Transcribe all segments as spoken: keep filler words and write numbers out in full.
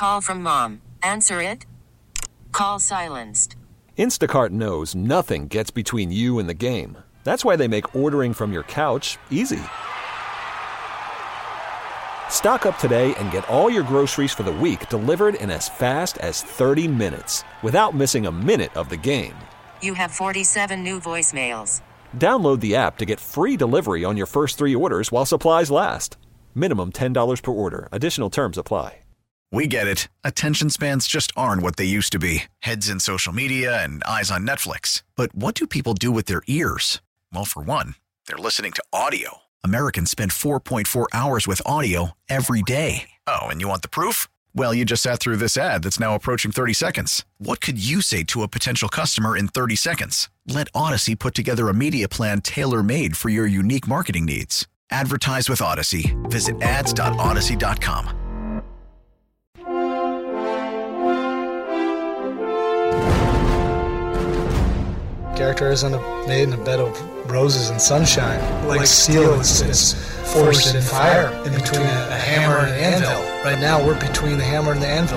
Call from mom. Answer it. Call silenced. Instacart knows nothing gets between you and the game. That's why they make ordering from your couch easy. Stock up today and get all your groceries for the week delivered in as fast as thirty minutes without missing a minute of the game. You have forty-seven new voicemails. Download the app to get free delivery on your first three orders while supplies last. Minimum ten dollars per order. Additional terms apply. We get it. Attention spans just aren't what they used to be. Heads in social media and eyes on Netflix. But what do people do with their ears? Well, for one, they're listening to audio. Americans spend four point four hours with audio every day. Oh, and you want the proof? Well, you just sat through this ad that's now approaching thirty seconds. What could you say to a potential customer in thirty seconds? Let Odyssey put together a media plan tailor-made for your unique marketing needs. Advertise with Odyssey. Visit ads dot odyssey dot com. Character isn't made in a bed of roses and sunshine. Like, like steel is, is forged in fire in between a, a hammer and an anvil. Right now, we're between the hammer and the anvil.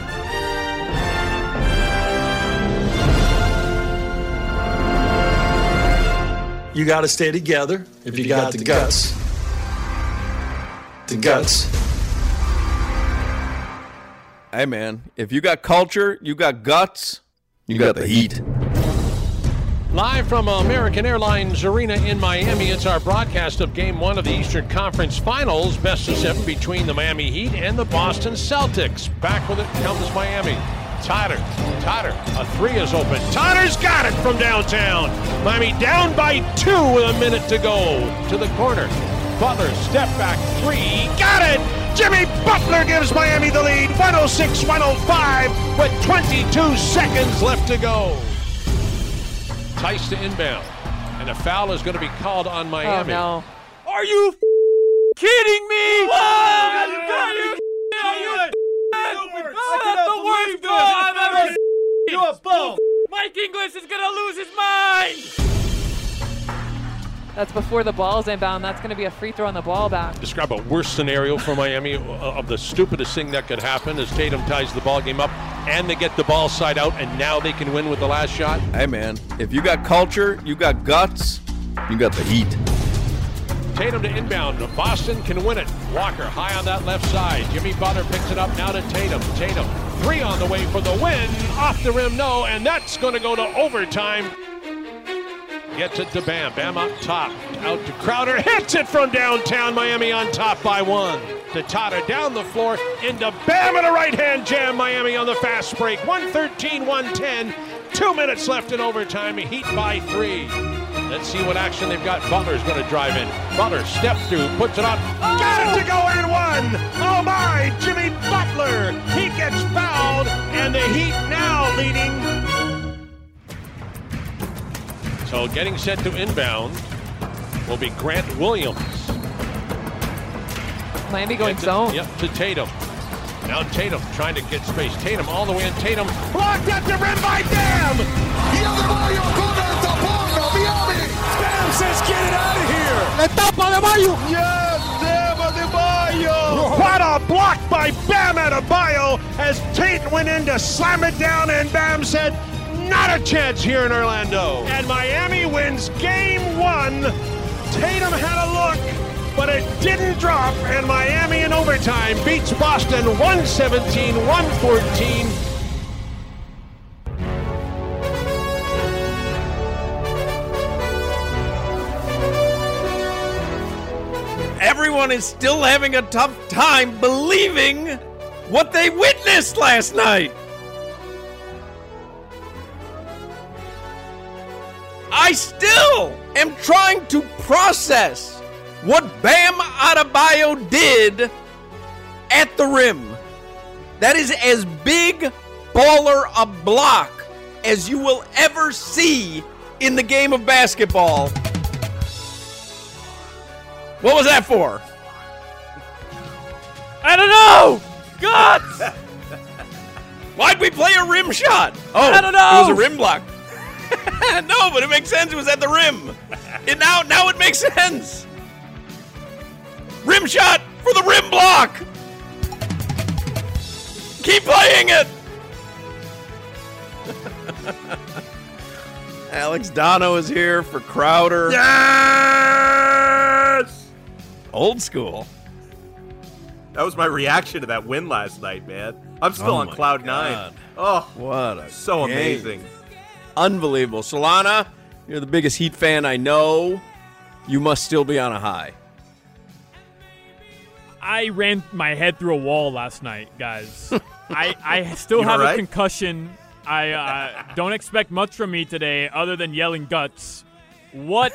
You got to stay together if you got the guts. The guts. Hey, man, if you got culture, you got guts, you, you got, got the heat. heat. Live from American Airlines Arena in Miami, it's our broadcast of Game one of the Eastern Conference Finals, best of seven between the Miami Heat and the Boston Celtics. Back with it comes Miami. Totter, Totter, a three is open. Totter's got it from downtown. Miami down by two with a minute to go. To the corner. Butler, step back three, got it! Jimmy Butler gives Miami the lead, one oh six one oh five with twenty-two seconds left to go. Tice to inbound, and a foul is going to be called on Miami. Oh, no. Are you f- kidding me? What? Are you f- That's the worst goal I've ever seen. You a bum. Mike Inglis is going to lose his mind. That's before the ball's inbound. That's going to be a free throw on the ball back. Describe a worse scenario for Miami of the stupidest thing that could happen as Tatum ties the ball game up and they get the ball side out and now they can win with the last shot. Hey, man, if you got culture, you got guts, you got the heat. Tatum to inbound. Boston can win it. Walker high on that left side. Jimmy Butler picks it up now to Tatum. Tatum, three on the way for the win. Off the rim, no, and that's going to go to overtime. Gets it to Bam. Bam up top. Out to Crowder. Hits it from downtown. Miami on top by one. To Totter down the floor. Into Bam and a right-hand jam. Miami on the fast break. one thirteen one ten. Two minutes left in overtime. Heat by three. Let's see what action they've got. Butler's going to drive in. Butler step through. Puts it up. Oh! Got it to go and one. Oh my. Jimmy Butler. He gets fouled. And the Heat now leading. So getting set to inbound will be Grant Williams. Miami going to, zone. Yep, to Tatum. Now Tatum trying to get space. Tatum all the way in. Tatum blocked at the rim by Bam. Bam says, get it out of here. La tapa de Bayo. Yes, Bam Adebayo. What a block by Bam Adebayo as Tate went in to slam it down and Bam said, not a chance here in Orlando. And Miami wins game one. Tatum had a look, but it didn't drop. And Miami in overtime beats Boston one seventeen one fourteen. Everyone is still having a tough time believing what they witnessed last night. I still am trying to process what Bam Adebayo did at the rim. That is as big baller a block as you will ever see in the game of basketball. What was that for? I don't know! Guts! Why'd we play a rim shot? Oh, I don't know! It was a rim block. No, but it makes sense. It was at the rim. It now, now it makes sense. Rim shot for the rim block. Keep playing it. Alex Dono is here for Crowder. Yes! Old school. That was my reaction to that win last night, man. I'm still Oh on my cloud God. nine. Oh, What a so game. amazing. Unbelievable. Solana, you're the biggest Heat fan I know. You must still be on a high. I ran my head through a wall last night, guys. I, I still You have all right? a concussion. I uh, don't expect much from me today other than yelling guts. What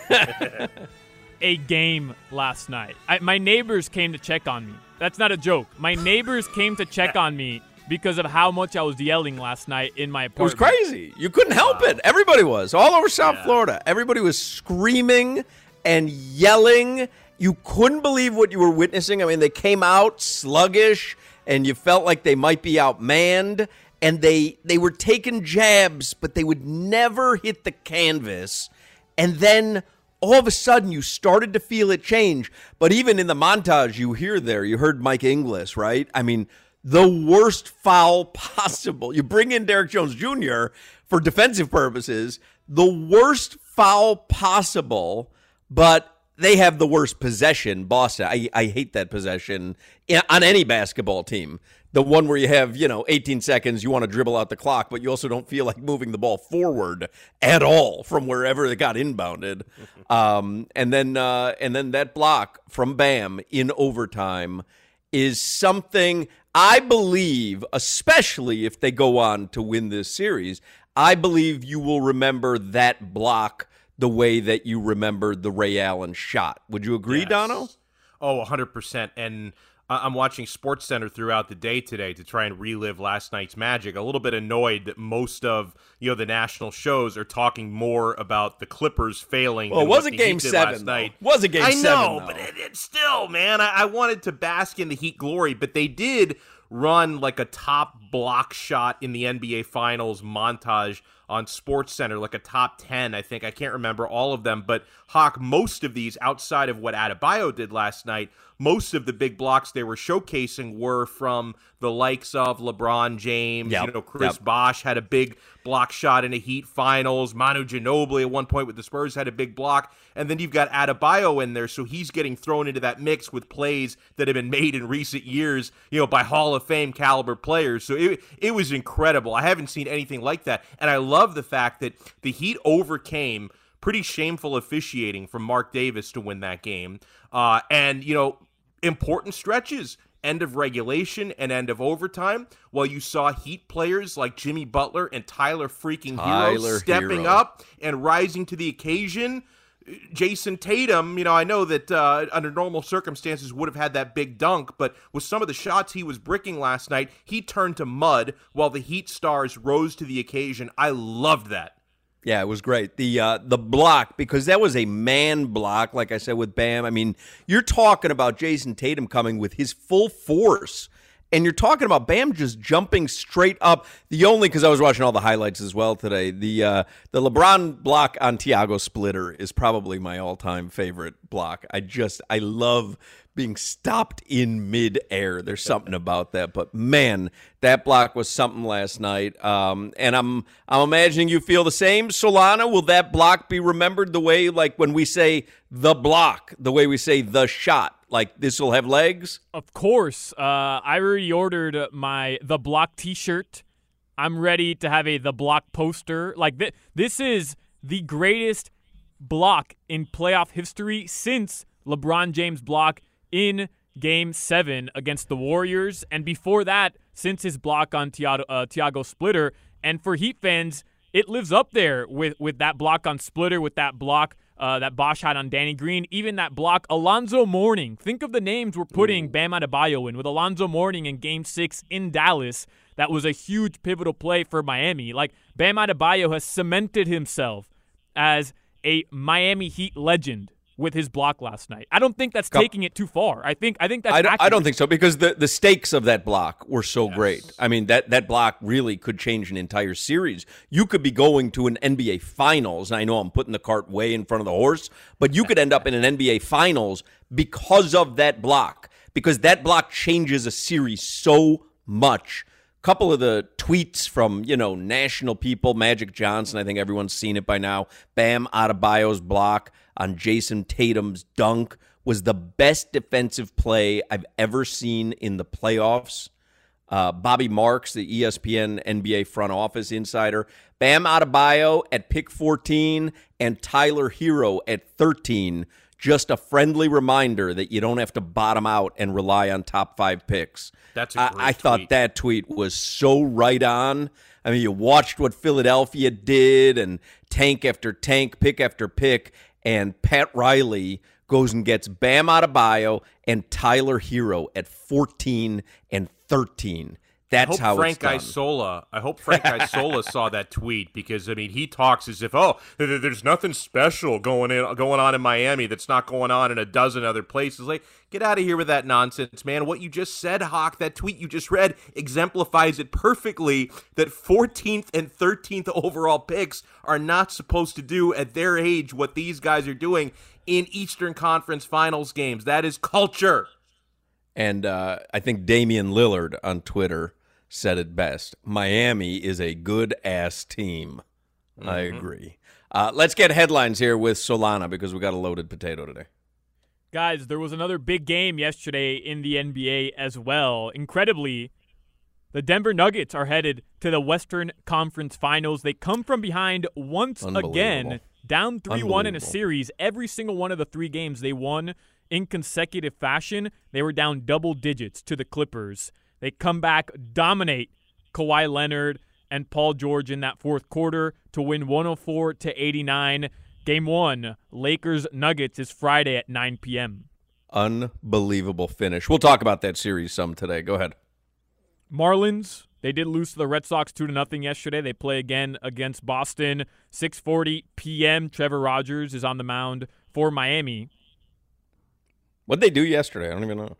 a game last night. I, my neighbors came to check on me. That's not a joke. My neighbors came to check on me because of how much I was yelling last night in my It was apartment. crazy. You couldn't help it. Everybody was. All over South Yeah. Florida. Everybody was screaming and yelling. You couldn't believe what you were witnessing. I mean, they came out sluggish, and you felt like they might be outmanned. And they they were taking jabs, but they would never hit the canvas. And then all of a sudden, you started to feel it change. But even in the montage you hear there, you heard Mike Inglis, right? I mean, the worst foul possible. You bring in Derek Jones Junior for defensive purposes, the worst foul possible, but they have the worst possession. Boston, I, I hate that possession on any basketball team. The one where you have, you know, eighteen seconds, you want to dribble out the clock, but you also don't feel like moving the ball forward at all from wherever it got inbounded. Um, and then uh, and then that block from Bam in overtime is something I believe, especially if they go on to win this series, I believe you will remember that block the way that you remembered the Ray Allen shot. Would you agree, Yes. Dono? Oh, one hundred percent. And I- I'm watching SportsCenter throughout the day today to try and relive last night's magic. A little bit annoyed that most of you know the national shows are talking more about the Clippers failing. Well, it than was what a the Heat game did seven, last though. night. Was a game I seven, know, though. but it, it still, man. I-, I wanted to bask in the Heat glory, but they did run like a top block shot in the N B A Finals montage on SportsCenter, like a top ten, I think. I can't remember all of them, but Hawk, most of these, outside of what Adebayo did last night, most of the big blocks they were showcasing were from the likes of LeBron James. Yep, You know, Chris yep. Bosh had a big block shot in a Heat Finals. Manu Ginobili at one point with the Spurs had a big block. And then you've got Adebayo in there, so he's getting thrown into that mix with plays that have been made in recent years, you know, by Hall of Fame caliber players. So it it was incredible. I haven't seen anything like that. And I love the fact that the Heat overcame pretty shameful officiating from Mark Davis to win that game. Uh, and, you know, important stretches, end of regulation and end of overtime, while you saw Heat players like Jimmy Butler and Tyler freaking Tyler Hero stepping Hero. up and rising to the occasion. Jason Tatum, you know, I know that uh, under normal circumstances would have had that big dunk, but with some of the shots he was bricking last night, he turned to mud while the Heat stars rose to the occasion. I loved that. Yeah, it was great. The uh, the block, because that was a man block, like I said, with Bam. I mean, you're talking about Jason Tatum coming with his full force, and you're talking about Bam just jumping straight up. The only, because I was watching all the highlights as well today, the uh, the LeBron block on Tiago Splitter is probably my all-time favorite block. I just, I love being stopped in midair. There's something about that. But man, that block was something last night. Um, and I'm I'm imagining you feel the same. Solana, will that block be remembered the way, like when we say the block, the way we say the shot? Like this will have legs? Of course. Uh, I already ordered my The Block t-shirt. I'm ready to have a The Block poster. Like th- This is the greatest block in playoff history since LeBron James' block in Game seven against the Warriors. And before that, since his block on Tiago, uh, Tiago Splitter. And for Heat fans, it lives up there with, with that block on Splitter, with that block Uh, that Bosh had on Danny Green, even that block. Alonzo Mourning. Think of the names we're putting Bam Adebayo in with Alonzo Mourning in Game six in Dallas. That was a huge pivotal play for Miami. Like, Bam Adebayo has cemented himself as a Miami Heat legend with his block last night. I don't think that's taking it too far. I think I think that's I don't, I accurate. don't think so, because the, the stakes of that block were so Yes. great. I mean, that, that block really could change an entire series. You could be going to an N B A Finals, and I know I'm putting the cart way in front of the horse, but you could end up in an N B A Finals because of that block, because that block changes a series so much. couple of the tweets from, you know, national people, Magic Johnson, I think everyone's seen it by now. Bam Adebayo's block on Jason Tatum's dunk was the best defensive play I've ever seen in the playoffs. Uh, Bobby Marks, the E S P N N B A front office insider. Bam Adebayo at pick fourteen and Tyler Hero at thirteen. Just a friendly reminder that you don't have to bottom out and rely on top five picks. That's a great I, I thought tweet. That tweet was so right on. I mean, you watched what Philadelphia did and tank after tank, pick after pick, and Pat Riley goes and gets Bam Adebayo and Tyler Hero at fourteen and thirteen. That's I hope how Frank it's done. Isola, I hope Frank Isola saw that tweet because, I mean, he talks as if, oh, there's nothing special going in going on in Miami that's not going on in a dozen other places. Like, get out of here with that nonsense, man. What you just said, Hawk, that tweet you just read exemplifies it perfectly that fourteenth and thirteenth overall picks are not supposed to do at their age what these guys are doing in Eastern Conference Finals games. That is culture. And uh, I think Damian Lillard on Twitter said it best. Miami is a good-ass team. Mm-hmm. I agree. Uh, let's get headlines here with Solana because we got a loaded potato today. Guys, there was another big game yesterday in the N B A as well. Incredibly, the Denver Nuggets are headed to the Western Conference Finals. They come from behind once again, down three one in a series. Every single one of the three games they won in consecutive fashion, they were down double digits to the Clippers. They come back, dominate Kawhi Leonard and Paul George in that fourth quarter to win one oh four to eighty-nine. Game one, Lakers-Nuggets, is Friday at nine p.m. Unbelievable finish. We'll talk about that series some today. Go ahead. Marlins, they did lose to the Red Sox two to nothing yesterday. They play again against Boston. six forty p.m. Trevor Rogers is on the mound for Miami. What'd they do yesterday? I don't even know.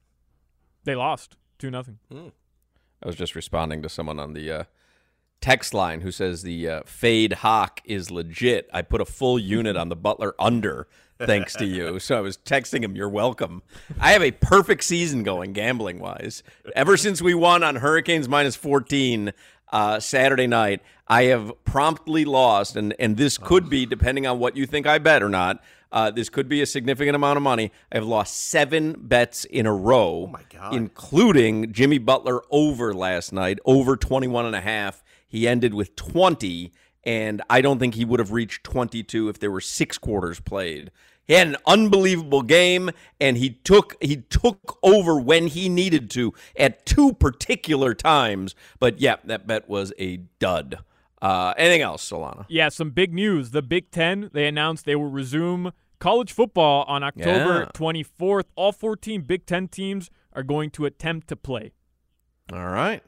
They lost two nothing. Hmm. I was just responding to someone on the uh, text line who says the uh, fade Hawk is legit. I put a full unit on the Butler under thanks to you. So I was texting him, you're welcome. I have a perfect season going gambling-wise. Ever since we won on Hurricanes minus fourteen uh, Saturday night, I have promptly lost, and, and this could be, depending on what you think I bet or not, Uh, this could be a significant amount of money. I've lost seven bets in a row, oh my God. including Jimmy Butler over last night, over twenty-one and a half. He ended with twenty, and I don't think he would have reached twenty-two if there were six quarters played. He had an unbelievable game, and he took he took over when he needed to at two particular times. But, yeah, that bet was a dud. Uh, anything else, Solana? Yeah, some big news. The Big Ten, they announced they will resume college football on October Yeah. twenty-fourth. All fourteen Big Ten teams are going to attempt to play. All right.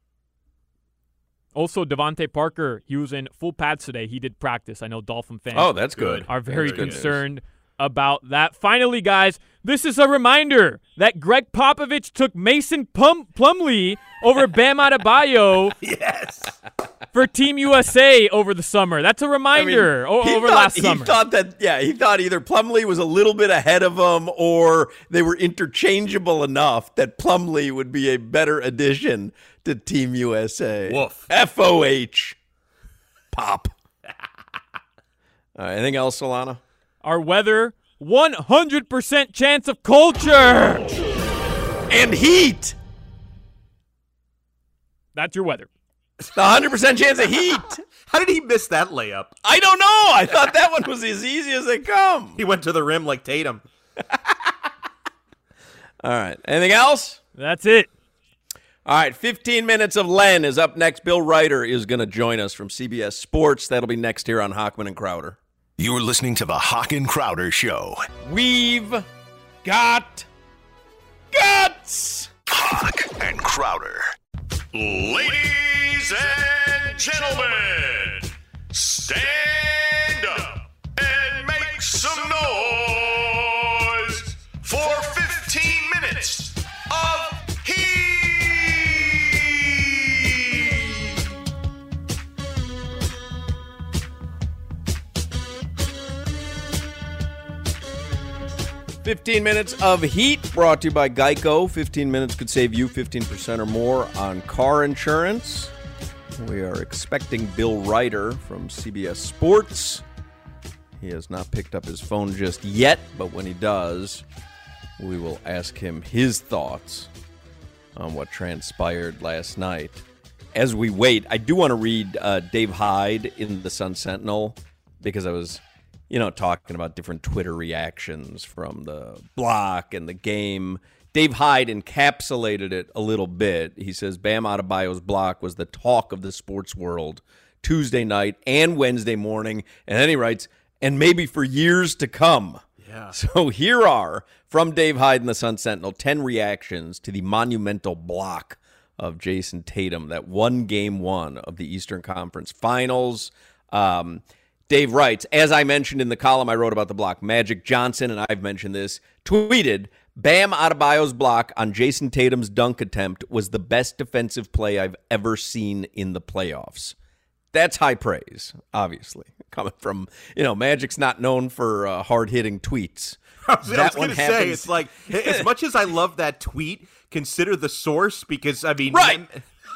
Also, Devontae Parker, he was in full pads today. He did practice. I know Dolphin fans Oh, that's good. are very That's good concerned about that. Finally, guys, this is a reminder that Greg Popovich took Mason Plum- Plumlee over Bam Adebayo Yes. for Team U S A over the summer. That's a reminder I mean, o- he over thought, last he summer. thought that, yeah, he thought either Plumlee was a little bit ahead of him or they were interchangeable enough that Plumlee would be a better addition to Team U S A. Woof. F O H. Pop. All right, anything else, Solana? Our weather, one hundred percent chance of culture. And heat. That's your weather. The one hundred percent chance of heat. How did he miss that layup? I don't know. I thought that one was as easy as they come. He went to the rim like Tatum. All right, anything else? That's it. All right, fifteen minutes of Len is up next. Bill Ryder is going to join us from C B S Sports. That'll be next here on Hockman and Crowder. You're listening to the Hawk and Crowder Show. We've got guts. Hawk and Crowder. Ladies and gentlemen, stand up and make some noise for fifteen minutes of heat. fifteen minutes of heat brought to you by Geico. fifteen minutes could save you fifteen percent or more on car insurance. We are expecting Bill Ryder from C B S Sports. He has not picked up his phone just yet, but when he does, we will ask him his thoughts on what transpired last night. As we wait, I do want to read uh, Dave Hyde in the Sun Sentinel because I was, you know, talking about different Twitter reactions from the block and the game. Dave Hyde encapsulated it a little bit. He says Bam Adebayo's block was the talk of the sports world Tuesday night and Wednesday morning. And then he writes, and maybe for years to come. Yeah. So here are, from Dave Hyde in the Sun Sentinel, ten reactions to the monumental block of Jason Tatum that won game one of the Eastern Conference Finals. Um, Dave writes, as I mentioned in the column I wrote about the block, Magic Johnson, and I've mentioned this, tweeted, Bam Adebayo's block on Jason Tatum's dunk attempt was the best defensive play I've ever seen in the playoffs. That's high praise, obviously, coming from, you know, Magic's not known for uh, hard-hitting tweets. I was, was going to say, it's like, as much as I love that tweet, consider the source, because, I mean... Right.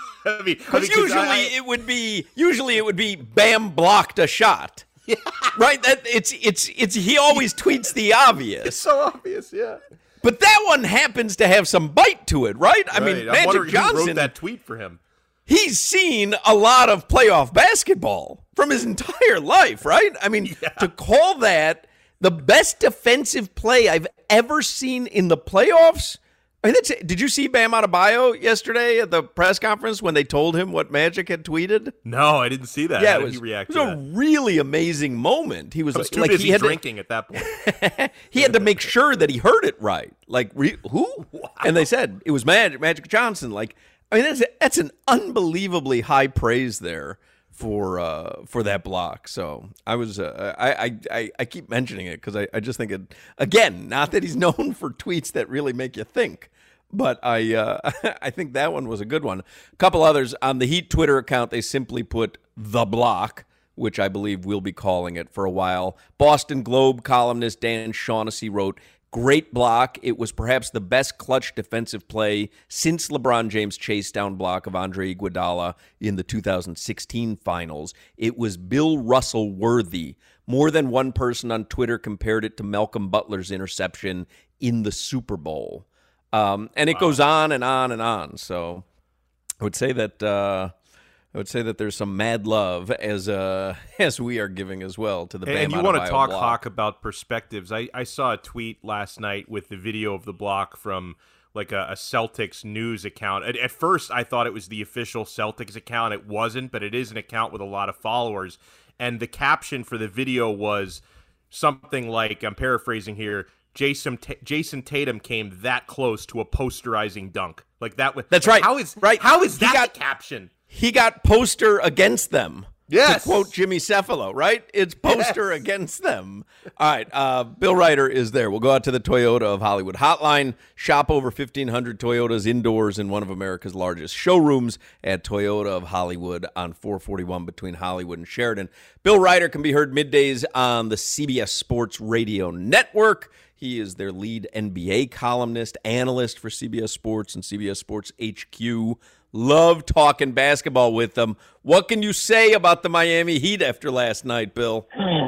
I mean, I mean, usually I, it would be usually it would be Bam blocked a shot, yeah. Right? That it's it's it's he always tweets the obvious. It's so obvious, yeah. But that one happens to have some bite to it, right? I right. mean, I'm Magic Johnson who wrote that tweet for him. He's seen a lot of playoff basketball from his entire life, right? I mean, yeah. To call that the best defensive play I've ever seen in the playoffs. I mean, that's, did you see Bam Adebayo yesterday at the press conference when they told him what Magic had tweeted? No, I didn't see that. Yeah, How it was, did he react it was to a that? really amazing moment. He was, I was too like busy he had drinking to, at that point. He had to make sure that he heard it right. Like, re, who? Wow. And they said it was Magic, Magic Johnson. Like, I mean, that's that's an unbelievably high praise there for uh, for that block. So I was uh, I, I I keep mentioning it because I, I just think it again. Not that he's known for tweets that really make you think. But I uh, I think that one was a good one. A couple others on the Heat Twitter account, they simply put the block, which I believe we'll be calling it for a while. Boston Globe columnist Dan Shaughnessy wrote, great block. It was perhaps the best clutch defensive play since LeBron James' chase down block of Andre Iguodala in the two thousand sixteen finals. It was Bill Russell worthy. More than one person on Twitter compared it to Malcolm Butler's interception in the Super Bowl. Um, and it wow. goes on and on and on. So I would say that uh, I would say that there's some mad love as uh, as we are giving as well to the Bam And you Adebayo want to talk, block. Hawk, about perspectives. I, I saw a tweet last night with the video of the block from like a, a Celtics news account. At, at first, I thought it was the official Celtics account. It wasn't, but it is an account with a lot of followers. And the caption for the video was something like, I'm paraphrasing here, Jason T- Jason Tatum came that close to a posterizing dunk. Like that was That's right. How is right. How is he that got, the caption? He got poster against them. Yes. To quote Jimmy Cephalo, right? It's poster yes. against them. All right. Uh, Bill Ryder is there. We'll go out to the Toyota of Hollywood hotline. Shop over fifteen hundred Toyotas indoors in one of America's largest showrooms at Toyota of Hollywood on four forty-one between Hollywood and Sheridan. Bill Ryder can be heard middays on the C B S Sports Radio Network. He is their lead N B A columnist, analyst for C B S Sports and C B S Sports H Q. Love talking basketball with them. What can you say about the Miami Heat after last night, Bill?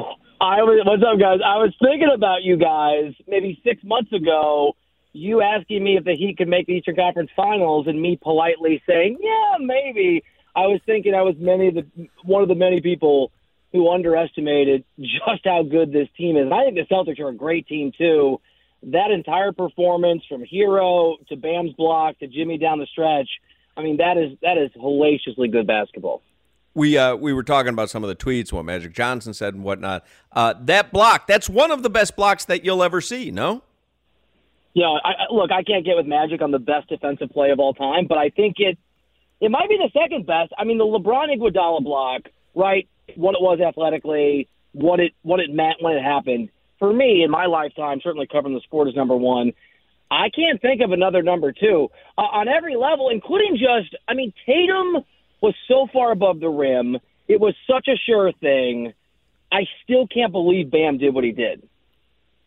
I was, what's up, guys? I was thinking about you guys maybe six months ago, you asking me if the Heat could make the Eastern Conference Finals and me politely saying, yeah, maybe. I was thinking I was many of the one of the many people who underestimated just how good this team is. And I think the Celtics are a great team, too. That entire performance from Hero to Bam's block to Jimmy down the stretch, I mean, that is that is hellaciously good basketball. We uh, we were talking about some of the tweets, what Magic Johnson said and whatnot. Uh, that block, that's one of the best blocks that you'll ever see, no? Yeah, I, look, I can't get with Magic on the best defensive play of all time, but I think it it might be the second best. I mean, the LeBron Iguodala block, right, what it was athletically, what it what it meant when it happened. For me, in my lifetime, certainly covering the sport is number one. I can't think of another number two uh, on every level, including just, I mean, Tatum was so far above the rim. It was such a sure thing. I still can't believe Bam did what he did.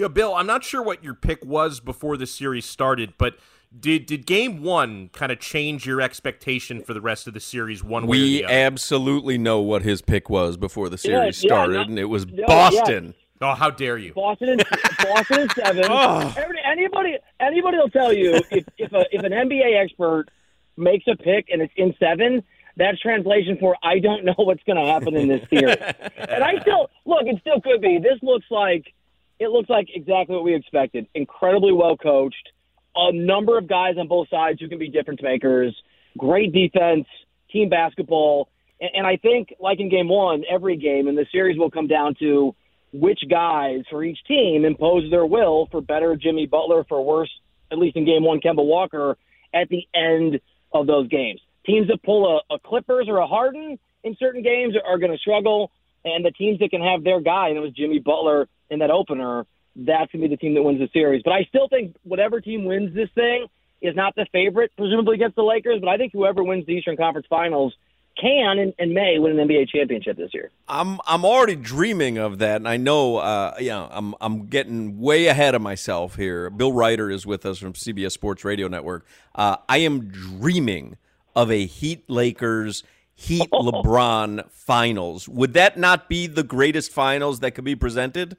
Yeah, Bill, I'm not sure what your pick was before the series started, but did did game one kind of change your expectation for the rest of the series one way or We the other? absolutely know what his pick was before the series Yeah, yeah, started, no- and it was no, Boston. Oh, how dare you. Boston and Boston and seven. Oh. Every, anybody anybody will tell you if if, a, if an N B A expert makes a pick and it's in seven, that's translation for I don't know what's going to happen in this series. And I still look, it still could be. This looks like it looks like exactly what we expected. Incredibly well coached. A number of guys on both sides who can be difference makers. Great defense, team basketball, and, and I think like in game one, every game in the series will come down to which guys for each team impose their will for better Jimmy Butler, for worse, at least in game one, Kemba Walker, at the end of those games. Teams that pull a, a Clippers or a Harden in certain games are, are going to struggle, and the teams that can have their guy, and it was Jimmy Butler in that opener, that's going to be the team that wins the series. But I still think whatever team wins this thing is not the favorite, presumably against the Lakers, but I think whoever wins the Eastern Conference Finals can and, and may win an N B A championship this year. I'm I'm already dreaming of that, and I know uh, you know I'm I'm getting way ahead of myself here. Bill Ryder is with us from C B S Sports Radio Network. Uh, I am dreaming of a Heat Lakers Heat LeBron finals. Would that not be the greatest finals that could be presented?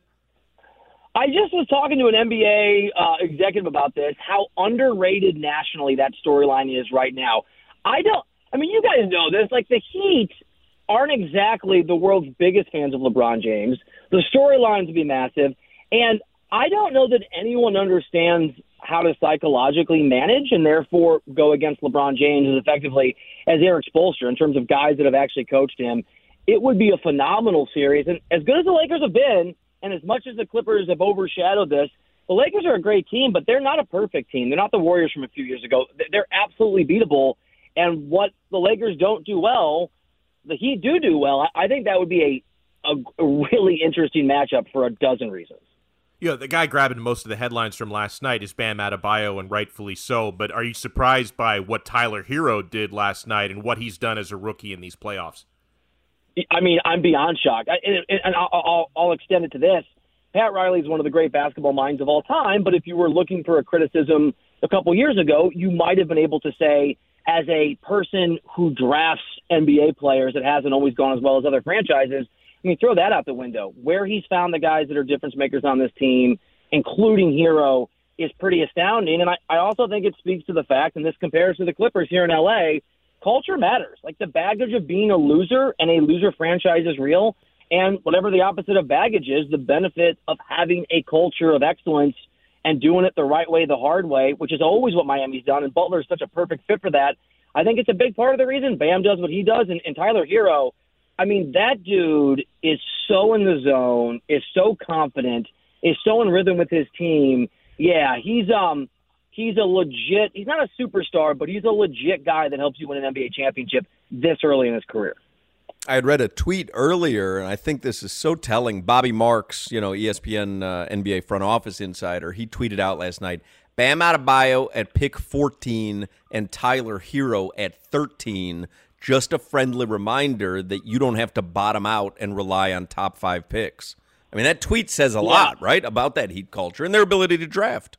I just was talking to an N B A uh, executive about this, how underrated nationally that storyline is right now. I don't. I mean, you guys know this. Like, the Heat aren't exactly the world's biggest fans of LeBron James. The storylines would be massive. And I don't know that anyone understands how to psychologically manage and therefore go against LeBron James as effectively as Eric Spoelstra in terms of guys that have actually coached him. It would be a phenomenal series. And as good as the Lakers have been, and as much as the Clippers have overshadowed this, the Lakers are a great team, but they're not a perfect team. They're not the Warriors from a few years ago. They're absolutely beatable. And what the Lakers don't do well, the Heat do do well. I think that would be a, a, a really interesting matchup for a dozen reasons. You know, the guy grabbing most of the headlines from last night is Bam Adebayo, and rightfully so. But are you surprised by what Tyler Hero did last night and what he's done as a rookie in these playoffs? I mean, I'm beyond shocked. I, and and I'll, I'll, I'll extend it to this. Pat Riley is one of the great basketball minds of all time, but if you were looking for a criticism a couple years ago, you might have been able to say, as a person who drafts N B A players, it hasn't always gone as well as other franchises. I mean, throw that out the window. Where he's found the guys that are difference makers on this team, including Hero, is pretty astounding. And I, I also think it speaks to the fact, and this compares to the Clippers here in L A, culture matters. Like, the baggage of being a loser and a loser franchise is real. And whatever the opposite of baggage is, the benefit of having a culture of excellence and doing it the right way, the hard way, which is always what Miami's done, and Butler is such a perfect fit for that. I think it's a big part of the reason Bam does what he does, and, and Tyler Hero, I mean, that dude is so in the zone, is so confident, is so in rhythm with his team. Yeah, he's um he's a legit, he's not a superstar, but he's a legit guy that helps you win an N B A championship this early in his career. I had read a tweet earlier, and I think this is so telling. Bobby Marks, you know, E S P N uh, N B A front office insider, he tweeted out last night, Bam Adebayo at pick fourteen and Tyler Hero at thirteen. Just a friendly reminder that you don't have to bottom out and rely on top five picks. I mean, that tweet says a yeah. lot, right, about that Heat culture and their ability to draft.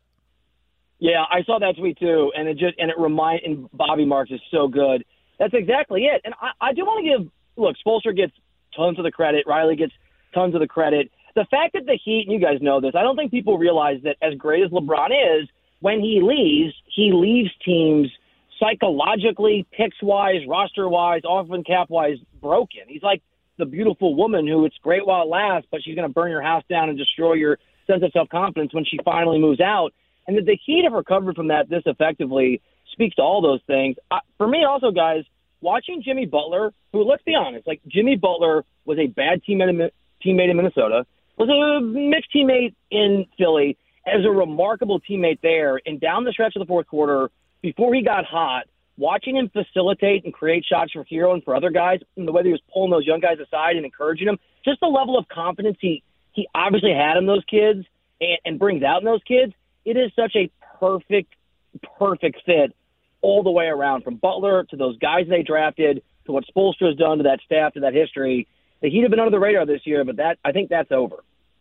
Yeah, I saw that tweet too, and it just and it remind and Bobby Marks is so good. That's exactly it. And I, I do want to give look, Spoelstra gets tons of the credit. Riley gets tons of the credit. The fact that the Heat, and you guys know this, I don't think people realize that as great as LeBron is, when he leaves, he leaves teams psychologically, picks-wise, roster-wise, often cap-wise, broken. He's like the beautiful woman who it's great while it lasts, but she's going to burn your house down and destroy your sense of self-confidence when she finally moves out. And that the Heat have recovered from that this effectively speaks to all those things. Uh, for me also, guys, watching Jimmy Butler, who, let's be honest, like Jimmy Butler was a bad teammate in, teammate in Minnesota, was a mixed teammate in Philly, as a remarkable teammate there. And down the stretch of the fourth quarter, before he got hot, watching him facilitate and create shots for Hero and for other guys, and the way he was pulling those young guys aside and encouraging them, just the level of confidence he, he obviously had in those kids and, and brings out in those kids, it is such a perfect, perfect fit all the way around, from Butler to those guys they drafted to what Spoelstra has done to that staff, to that history. The Heat have been under the radar this year, but that I think that's over.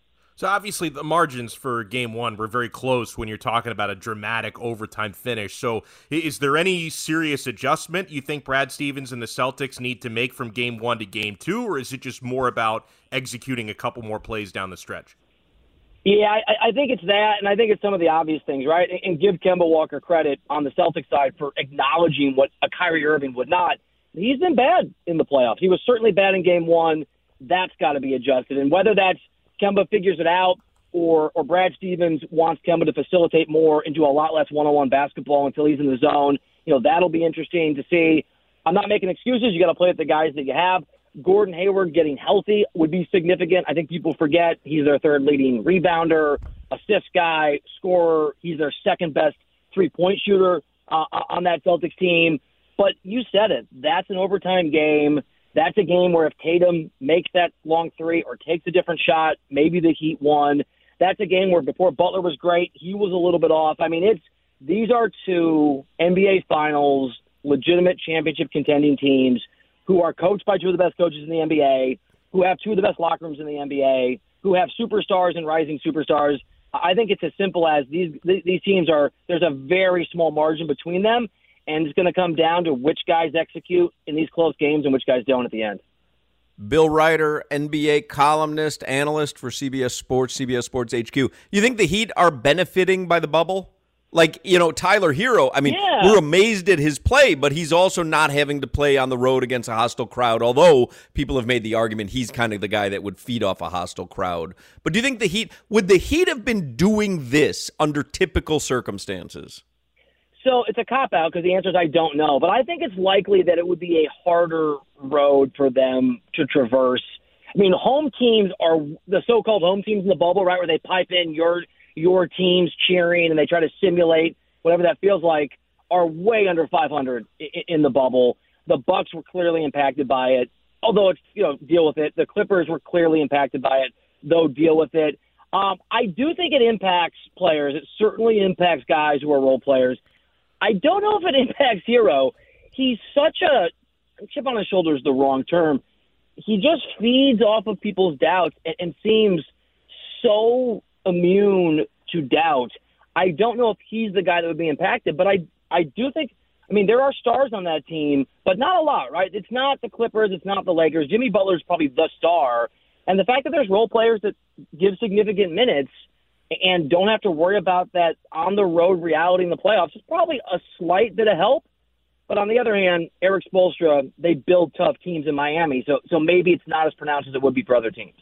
So obviously the margins for game one were very close when you're talking about a dramatic overtime finish. So is there any serious adjustment you think Brad Stevens and the Celtics need to make from game one to game two, or is it just more about executing a couple more plays down the stretch? Yeah, I, I think it's that, and I think it's some of the obvious things, right? And give Kemba Walker credit on the Celtics side for acknowledging what a Kyrie Irving would not. He's been bad in the playoffs. He was certainly bad in game one. That's got to be adjusted. And whether that's Kemba figures it out or or Brad Stevens wants Kemba to facilitate more and do a lot less one-on-one basketball until he's in the zone, you know, that'll be interesting to see. I'm not making excuses. You got to play with the guys that you have. Gordon Hayward getting healthy would be significant. I think people forget he's their third leading rebounder, assist guy, scorer. He's their second best three-point shooter uh, on that Celtics team. But you said it. That's an overtime game. That's a game where if Tatum makes that long three or takes a different shot, maybe the Heat won. That's a game where before Butler was great, he was a little bit off. I mean, it's these are two N B A Finals, legitimate championship contending teams who are coached by two of the best coaches in the N B A, who have two of the best locker rooms in the N B A, who have superstars and rising superstars. I think it's as simple as these these teams are, there's a very small margin between them, and it's going to come down to which guys execute in these close games and which guys don't at the end. Bill Ryder, N B A columnist, analyst for C B S Sports, C B S Sports H Q. You think the Heat are benefiting by the bubble? Like, you know, Tyler Hero, I mean, yeah. we're amazed at his play, but he's also not having to play on the road against a hostile crowd, although people have made the argument he's kind of the guy that would feed off a hostile crowd. But do you think the Heat, would the Heat have been doing this under typical circumstances? So it's a cop-out because the answer is I don't know. But I think it's likely that it would be a harder road for them to traverse. I mean, home teams are the so-called home teams in the bubble, right, where they pipe in your your teams cheering and they try to simulate whatever that feels like, are way under five hundred in the bubble. The Bucks were clearly impacted by it, although it's, you know, deal with it. The Clippers were clearly impacted by it, though deal with it. Um, I do think it impacts players. It certainly impacts guys who are role players. I don't know if it impacts Hero. He's such a chip on his shoulder is the wrong term. He just feeds off of people's doubts and, and seems so immune to doubt. I don't know if he's the guy that would be impacted, but I I do think, I mean, there are stars on that team, but not a lot, right? It's not the Clippers. It's not the Lakers. Jimmy Butler's probably the star. And the fact that there's role players that give significant minutes and don't have to worry about that on-the-road reality in the playoffs is probably a slight bit of help. But on the other hand, Eric Spoelstra, they build tough teams in Miami, so so maybe it's not as pronounced as it would be for other teams.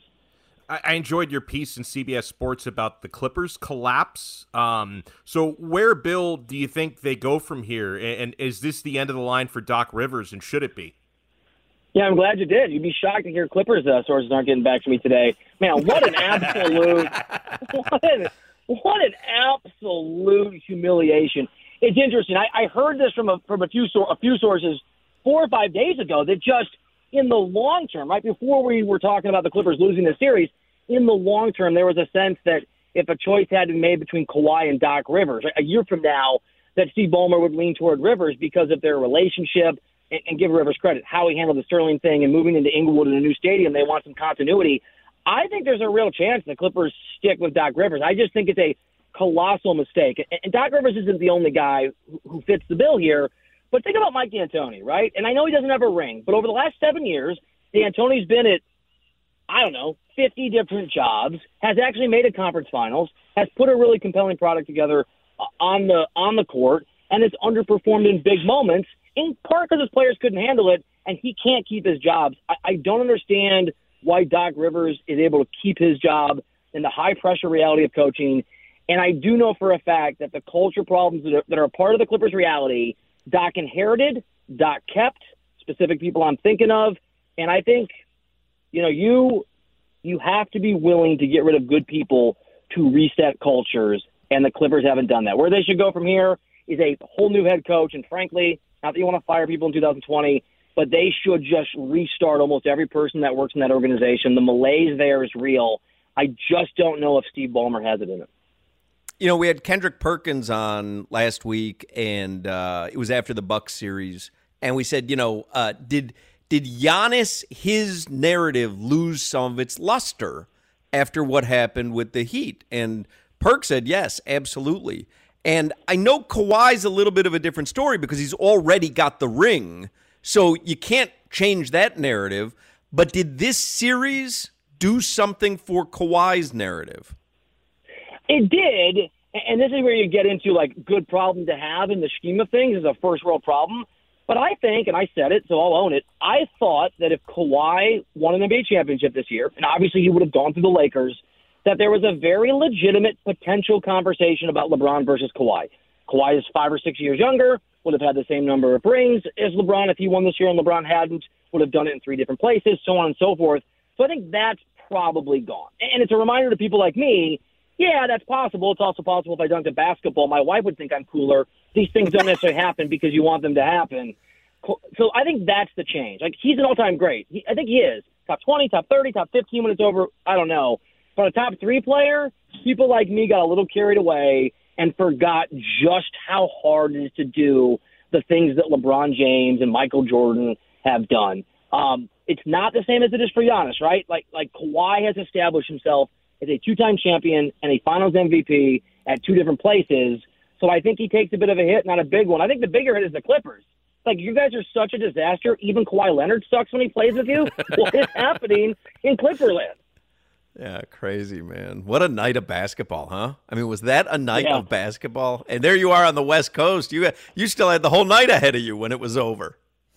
I enjoyed your piece in C B S Sports about the Clippers collapse. Um, so where, Bill, do you think they go from here? And is this the end of the line for Doc Rivers, and should it be? Yeah, I'm glad you did. You'd be shocked to hear Clippers uh, sources aren't getting back to me today. Man, what an absolute, what an, what an absolute humiliation. It's interesting. I, I heard this from a from a few a few sources four or five days ago that just in the long term, right before we were talking about the Clippers losing the series, in the long term, there was a sense that if a choice had to be made between Kawhi and Doc Rivers, a year from now, that Steve Ballmer would lean toward Rivers because of their relationship, and, and give Rivers credit, how he handled the Sterling thing and moving into Inglewood in a new stadium. They want some continuity. I think there's a real chance the Clippers stick with Doc Rivers. I just think it's a colossal mistake. And, and Doc Rivers isn't the only guy who, who fits the bill here. But think about Mike D'Antoni, right? And I know he doesn't have a ring, but over the last seven years, D'Antoni's been at, I don't know, fifty different jobs, has actually made a conference finals, has put a really compelling product together on the on the court, and it's underperformed in big moments, in part because his players couldn't handle it, and he can't keep his jobs. I, I don't understand why Doc Rivers is able to keep his job in the high-pressure reality of coaching, and I do know for a fact that the culture problems that are, that are a part of the Clippers' reality, Doc inherited, Doc kept, specific people I'm thinking of, and I think, you know, you you have to be willing to get rid of good people to reset cultures, and the Clippers haven't done that. Where they should go from here is a whole new head coach, and frankly, not that you want to fire people in two thousand twenty, but they should just restart almost every person that works in that organization. The malaise there is real. I just don't know if Steve Ballmer has it in him. You know, we had Kendrick Perkins on last week, and uh, it was after the Bucks series, and we said, you know, uh, did did Giannis, his narrative, lose some of its luster after what happened with the Heat? And Perk said, yes, absolutely. And I know Kawhi's a little bit of a different story because he's already got the ring, so you can't change that narrative. But did this series do something for Kawhi's narrative? It did, and this is where you get into, like, good problem to have in the scheme of things is a first-world problem. But I think, and I said it, so I'll own it, I thought that if Kawhi won an N B A championship this year, and obviously he would have gone through the Lakers, that there was a very legitimate potential conversation about LeBron versus Kawhi. Kawhi is five or six years younger, would have had the same number of rings as LeBron if he won this year and LeBron hadn't, would have done it in three different places, so on and so forth. So I think that's probably gone. And it's a reminder to people like me, yeah, that's possible. It's also possible if I dunked a basketball, my wife would think I'm cooler. These things don't necessarily happen because you want them to happen. So I think that's the change. Like, he's an all-time great. He, I think he is. Top twenty, top thirty, top fifteen when it's over, I don't know. But a top three player, people like me got a little carried away and forgot just how hard it is to do the things that LeBron James and Michael Jordan have done. Um, it's not the same as it is for Giannis, right? Like, like Kawhi has established himself as a two-time champion and a Finals M V P at two different places. So I think he takes a bit of a hit, not a big one. I think the bigger hit is the Clippers. Like, you guys are such a disaster. Even Kawhi Leonard sucks when he plays with you. What is happening in Clipperland? Yeah, crazy, man. What a night of basketball, huh? I mean, was that a night Yeah. of basketball? And there you are on the West Coast. You you still had the whole night ahead of you when it was over.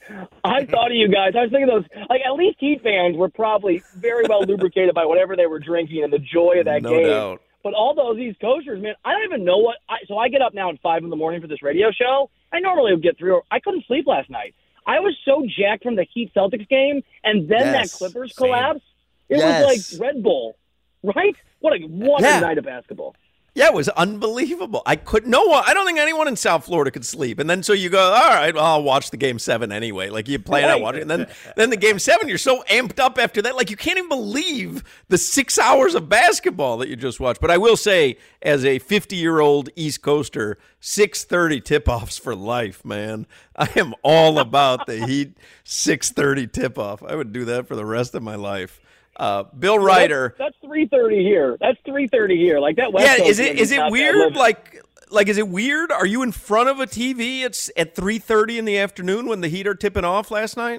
I thought of you guys. I was thinking those, like, at least Heat fans were probably very well lubricated by whatever they were drinking and the joy of that No game. doubt. But all those East Coasters, man, I don't even know what. I, so I get up now at five in the morning for this radio show. I normally would get through. I couldn't sleep last night. I was so jacked from the Heat Celtics game, and then Yes, that Clippers same. collapse. It Yes. was like Red Bull, right? What a what Yeah. a night of basketball. Yeah, it was unbelievable. I could no one. I don't think anyone in South Florida could sleep. And then so you go, all right, well, I'll watch the game seven anyway. Like you plan Right. on watching, and then then the game seven, you're so amped up after that, like you can't even believe the six hours of basketball that you just watched. But I will say, as a fifty-year-old East Coaster, six thirty tip-offs for life, man. I am all about the Heat six thirty tip-off. I would do that for the rest of my life. Uh, Bill Ryder. That's, that's three thirty here. That's three thirty here. Like that. West Yeah, Coast is it game is it not that weird? living. Like like is it weird? Are you in front of a T V at at three thirty in the afternoon when the Heat are tipping off last night?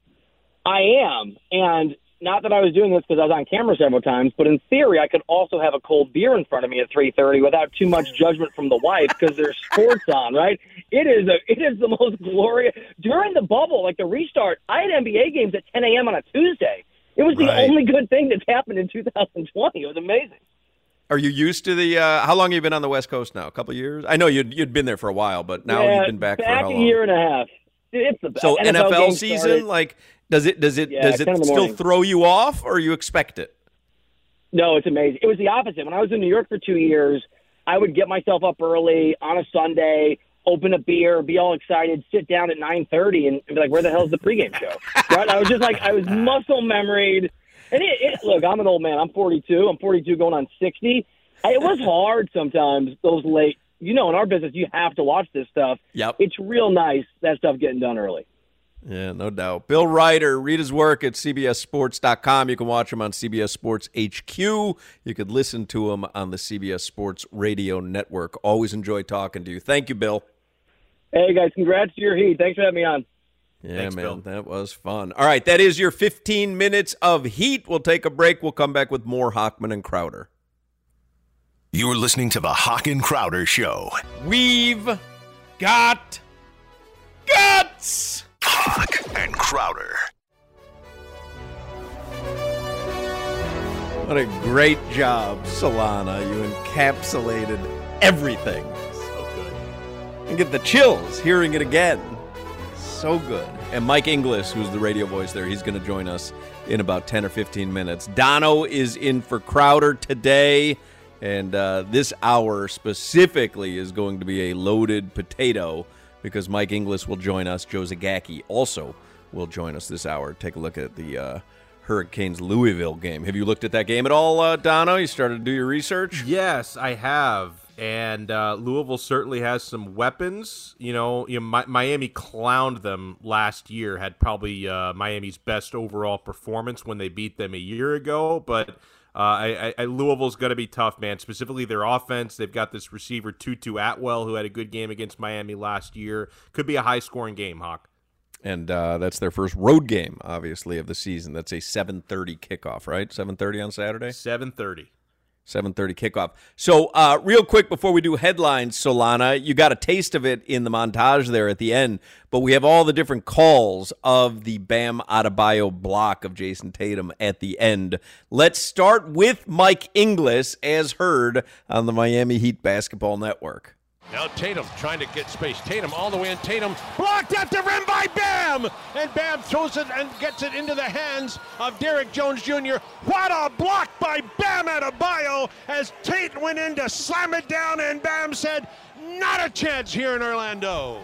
I am, and not that I was doing this because I was on camera several times, but in theory, I could also have a cold beer in front of me at three thirty without too much judgment from the wife because there's sports on, right? It is a, it is the most glorious during the bubble, like the restart. I had N B A games at ten a.m. on a Tuesday. It was the Right. only good thing that's happened in two thousand twenty. It was amazing. Are you used to the? Uh, how long have you been on the West Coast now? A couple of years? I know you'd you'd been there for a while, but now yeah, you've been back, for how a long? year and a half. It's the So N F L N F L games season, started. like does it does it Yeah, does it ten in the still morning. throw you off, or you expect it? No, it's amazing. It was the opposite. When I was in New York for two years, I would get myself up early on a Sunday, open a beer, be all excited, sit down at nine thirty, and be like, where the hell's the pregame show? Right? I was just like, I was muscle memoried. And it, it, look, I'm an old man. I'm forty-two. I'm forty-two going on sixty. It was hard sometimes, those late. You know, in our business, you have to watch this stuff. Yep. It's real nice, that stuff getting done early. Yeah, no doubt. Bill Ryder, read his work at C B S Sports dot com. You can watch him on C B S Sports H Q. You could listen to him on the C B S Sports Radio Network. Always enjoy talking to you. Thank you, Bill. Hey, guys, congrats to your Heat. Thanks for having me on. Yeah, Thanks, man, Bill. that was fun. All right, that is your fifteen minutes of Heat. We'll take a break. We'll come back with more Hochman and Crowder. You're listening to the Hawk and Crowder Show. We've got guts. Hawk and Crowder. What a great job, Solana. You encapsulated everything. So good. And get the chills hearing it again. So good. And Mike Inglis, who's the radio voice there, he's going to join us in about ten or fifteen minutes. Dono is in for Crowder today. And uh, this hour specifically is going to be a loaded potato because Mike Inglis will join us. Joe Zagacki also will join us this hour. Take a look at the uh, Hurricanes-Louisville game. Have you looked at that game at all, uh, Dono? You started to do your research? Yes, I have. And uh, Louisville certainly has some weapons. You know, you know Mi- Miami clowned them last year, had probably uh, Miami's best overall performance when they beat them a year ago. But Uh, I, I, Louisville's going to be tough, man, specifically their offense. They've got this receiver, Tutu Atwell, who had a good game against Miami last year. Could be a high-scoring game, Hawk. And uh, that's their first road game, obviously, of the season. That's a seven thirty kickoff, right? seven thirty on Saturday? seven thirty. seven thirty kickoff. So uh, real quick before we do headlines, Solana, you got a taste of it in the montage there at the end, but we have all the different calls of the Bam Adebayo block of Jason Tatum at the end. Let's start with Mike Inglis, as heard on the Miami Heat Basketball Network. Now Tatum trying to get space. Tatum all the way in. Tatum blocked at the rim by Bam! And Bam throws it and gets it into the hands of Derrick Jones Junior What a block by Bam Adebayo as Tate went in to slam it down, and Bam said, not a chance here in Orlando.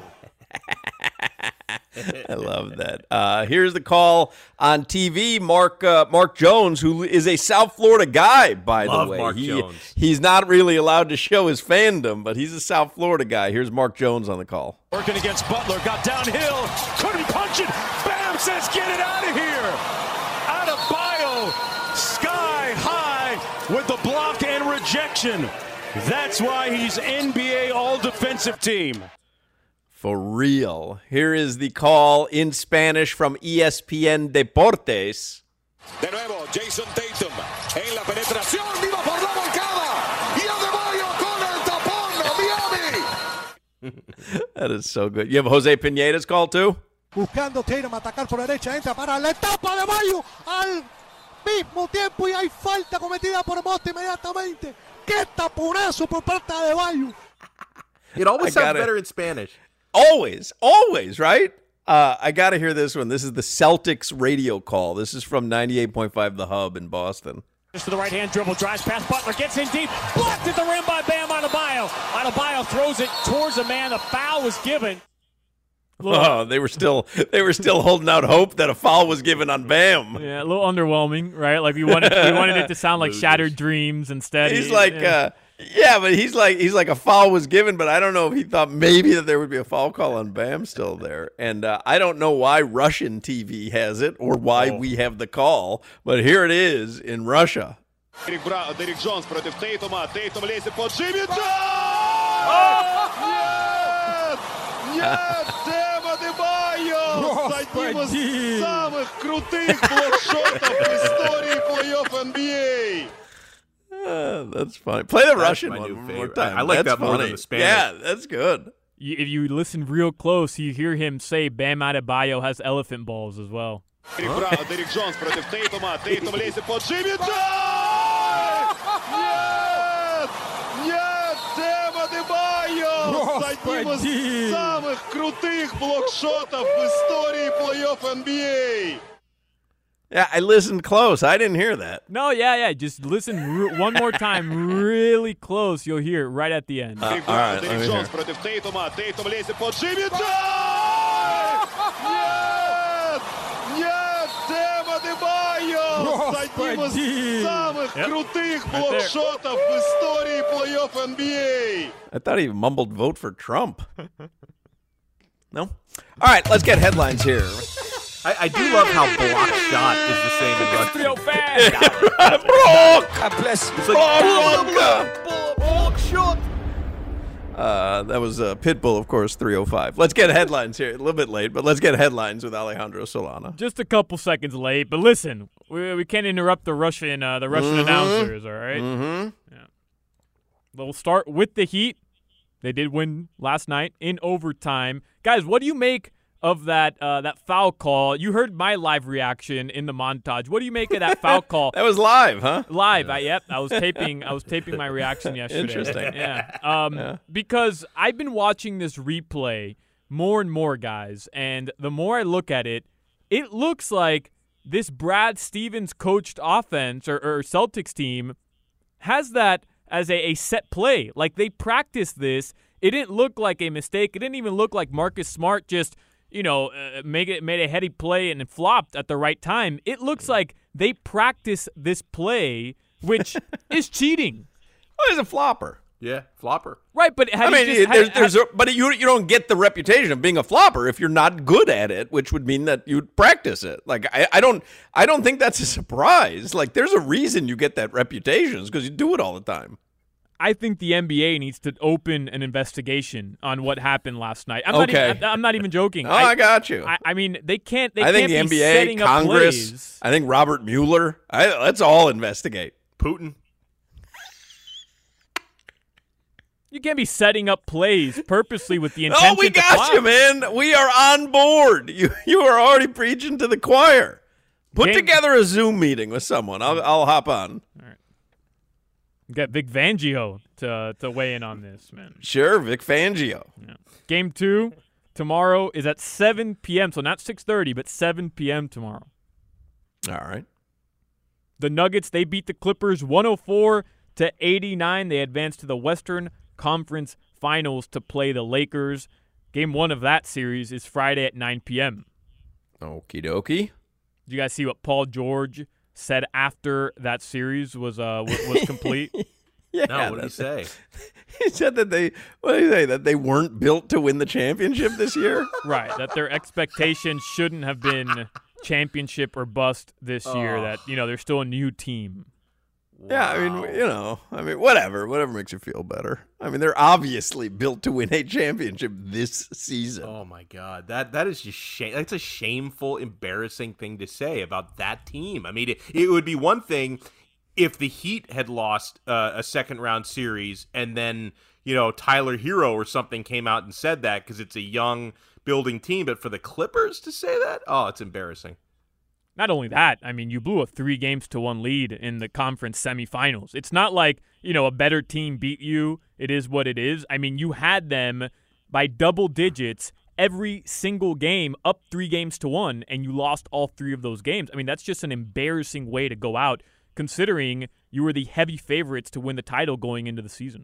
I love that. Uh, here's the call on T V. Mark uh, Mark Jones, who is a South Florida guy, by love the way. Mark he, Jones. He's not really allowed to show his fandom, but he's a South Florida guy. Here's Mark Jones on the call. Working against Butler, got downhill, couldn't punch it. Bam says, get it out of here. Adebayo, sky high with the block and rejection. That's why he's N B A All-Defensive Team. For real. Here is the call in Spanish from E S P N Deportes. De nuevo, Jason Tatum en la penetración, viva por la volcada. Y Adebayo con el tapón, Miami. That is so good. You have Jose Pineda's call too? Buscando Tatum atacar por derecha, entra para la etapa de Adebayo al mismo tiempo y hay falta cometida por Mosta inmediatamente. ¡Qué taponazo por parte de Adebayo! It always I sounds gotta- better in Spanish. Always, always, right? Uh, I got to hear this one. This is the Celtics radio call. This is from ninety-eight point five The Hub in Boston. Just to the right-hand dribble, drives past Butler, gets in deep, blocked at the rim by Bam Adebayo. Adebayo throws it towards the man. The foul was given. Oh, they were still they were still holding out hope that a foul was given on Bam. Yeah, a little underwhelming, right? Like we wanted we wanted it to sound like Shattered Dreams instead. He's He- like, yeah. uh, yeah, but he's like, he's like a foul was given, but I don't know if he thought maybe that there would be a foul call on Bam still there, and uh, I don't know why Russian T V has it or why Oh. we have the call, but here it is in Russia. Derrick Bra- Derrick Jones против Тейтума. Тейтум лезет под Джимми Джонс! Нет! Нет! Бам Адебайо! С одним из самых крутых блокшотов в истории плей-офф Н Би Эй! Uh, that's funny. Play the That's Russian my one new one favorite. more time. I- I like That's that more than funny. the Spanish. Yeah, that's good. You- If you listen real close, you hear him say Bam Adebayo has elephant balls as well. Derrick Bra- Derrick Jones против Тейтума. Тейтум лезет под Джимми Джонс! Нет! Нет! Бам Адебайо! С одним из самых крутых блокшотов в истории плей-офф Н Би Эй! Yeah, I listened close. I didn't hear that. No, yeah, yeah. Just listen re- one more time, really close. You'll hear it right at the end. Uh, Derrick all Bra- right, let Derrick me Jones hear. против Тейтума. Тейтум лезет под Джимми Джонс! Нет! Нет! Бам Адебайо! С одним из самых Yep. крутых Right there. блокшотов в истории плей-офф Н Би Эй! I thought he mumbled vote for Trump. No? All right, let's get headlines here. I, I do love how block shot is the same in Russian. Real fast. It's like block shot. Uh, that was uh, Pitbull, of course, three oh five. Let's get headlines here. A little bit late, but let's get headlines with Alejandro Solana. Just a couple seconds late, but listen, we, we can't interrupt the Russian uh, the Russian Mhm. announcers, all right? Mm-hmm. Yeah. But we'll start with the Heat. They did win last night in overtime. Guys, what do you make of that uh, that foul call? You heard my live reaction in the montage. What do you make of that foul call? That was live, huh? Live. I, yep. I was taping. I was taping my reaction yesterday. Interesting. Yeah. Um, Yeah. Because I've been watching this replay more and more, guys, and the more I look at it, it looks like this Brad Stevens coached offense or, or Celtics team has that as a, a set play. Like they practiced this. It didn't look like a mistake. It didn't even look like Marcus Smart just, you know, uh, make it made a heady play and flopped at the right time. It looks like they practice this play, which is cheating. What is a flopper? Yeah, flopper. Right, but I mean, just, there's, had, there's a, but you you don't get the reputation of being a flopper if you're not good at it, which would mean that you'd practice it. Like I, I don't I don't think that's a surprise. Like there's a reason you get that reputation is because you do it all the time. I think the N B A needs to open an investigation on what happened last night. I'm Okay. not even, I'm not even joking. Oh, I, I got you. I, I mean, they can't. They I think can't the be N B A, setting up Congress, plays. I think Robert Mueller. I, let's all investigate. Putin. You can't be setting up plays purposely with the intention. Oh, we to got flop. you, man. We are on board. You you are already preaching to the choir. Put Game- together a Zoom meeting with someone. I'll I'll hop on. All right. Got Vic Fangio to to weigh in on this, man. Sure, Vic Fangio. Yeah. Game two tomorrow is at seven p.m., so not six thirty, but seven p.m. tomorrow. All right. The Nuggets, they beat the Clippers one oh four to eighty-nine. They advanced to the Western Conference Finals to play the Lakers. Game one of that series is Friday at nine p.m. Okie dokie. Did you guys see what Paul George said after that series was uh w- was complete? Yeah, No, what did he say? He said that they what did he say that they weren't built to win the championship this year. Right, that their expectations shouldn't have been championship or bust this year. Oh. That, you know, they're still a new team. Yeah, I mean, you know, I mean, whatever, whatever makes you feel better. I mean, they're obviously built to win a championship this season. Oh my God, that that is just shame. That's a shameful, embarrassing thing to say about that team. I mean, it, it would be one thing if the Heat had lost uh, a second round series, and then you know Tyler Hero or something came out and said that because it's a young building team. But for the Clippers to say that, oh, it's embarrassing. Not only that, I mean, you blew a three games to one lead in the conference semifinals. It's not like, you know, a better team beat you. It is what it is. I mean, you had them by double digits every single game, up three games to one, and you lost all three of those games. I mean, that's just an embarrassing way to go out, considering you were the heavy favorites to win the title going into the season.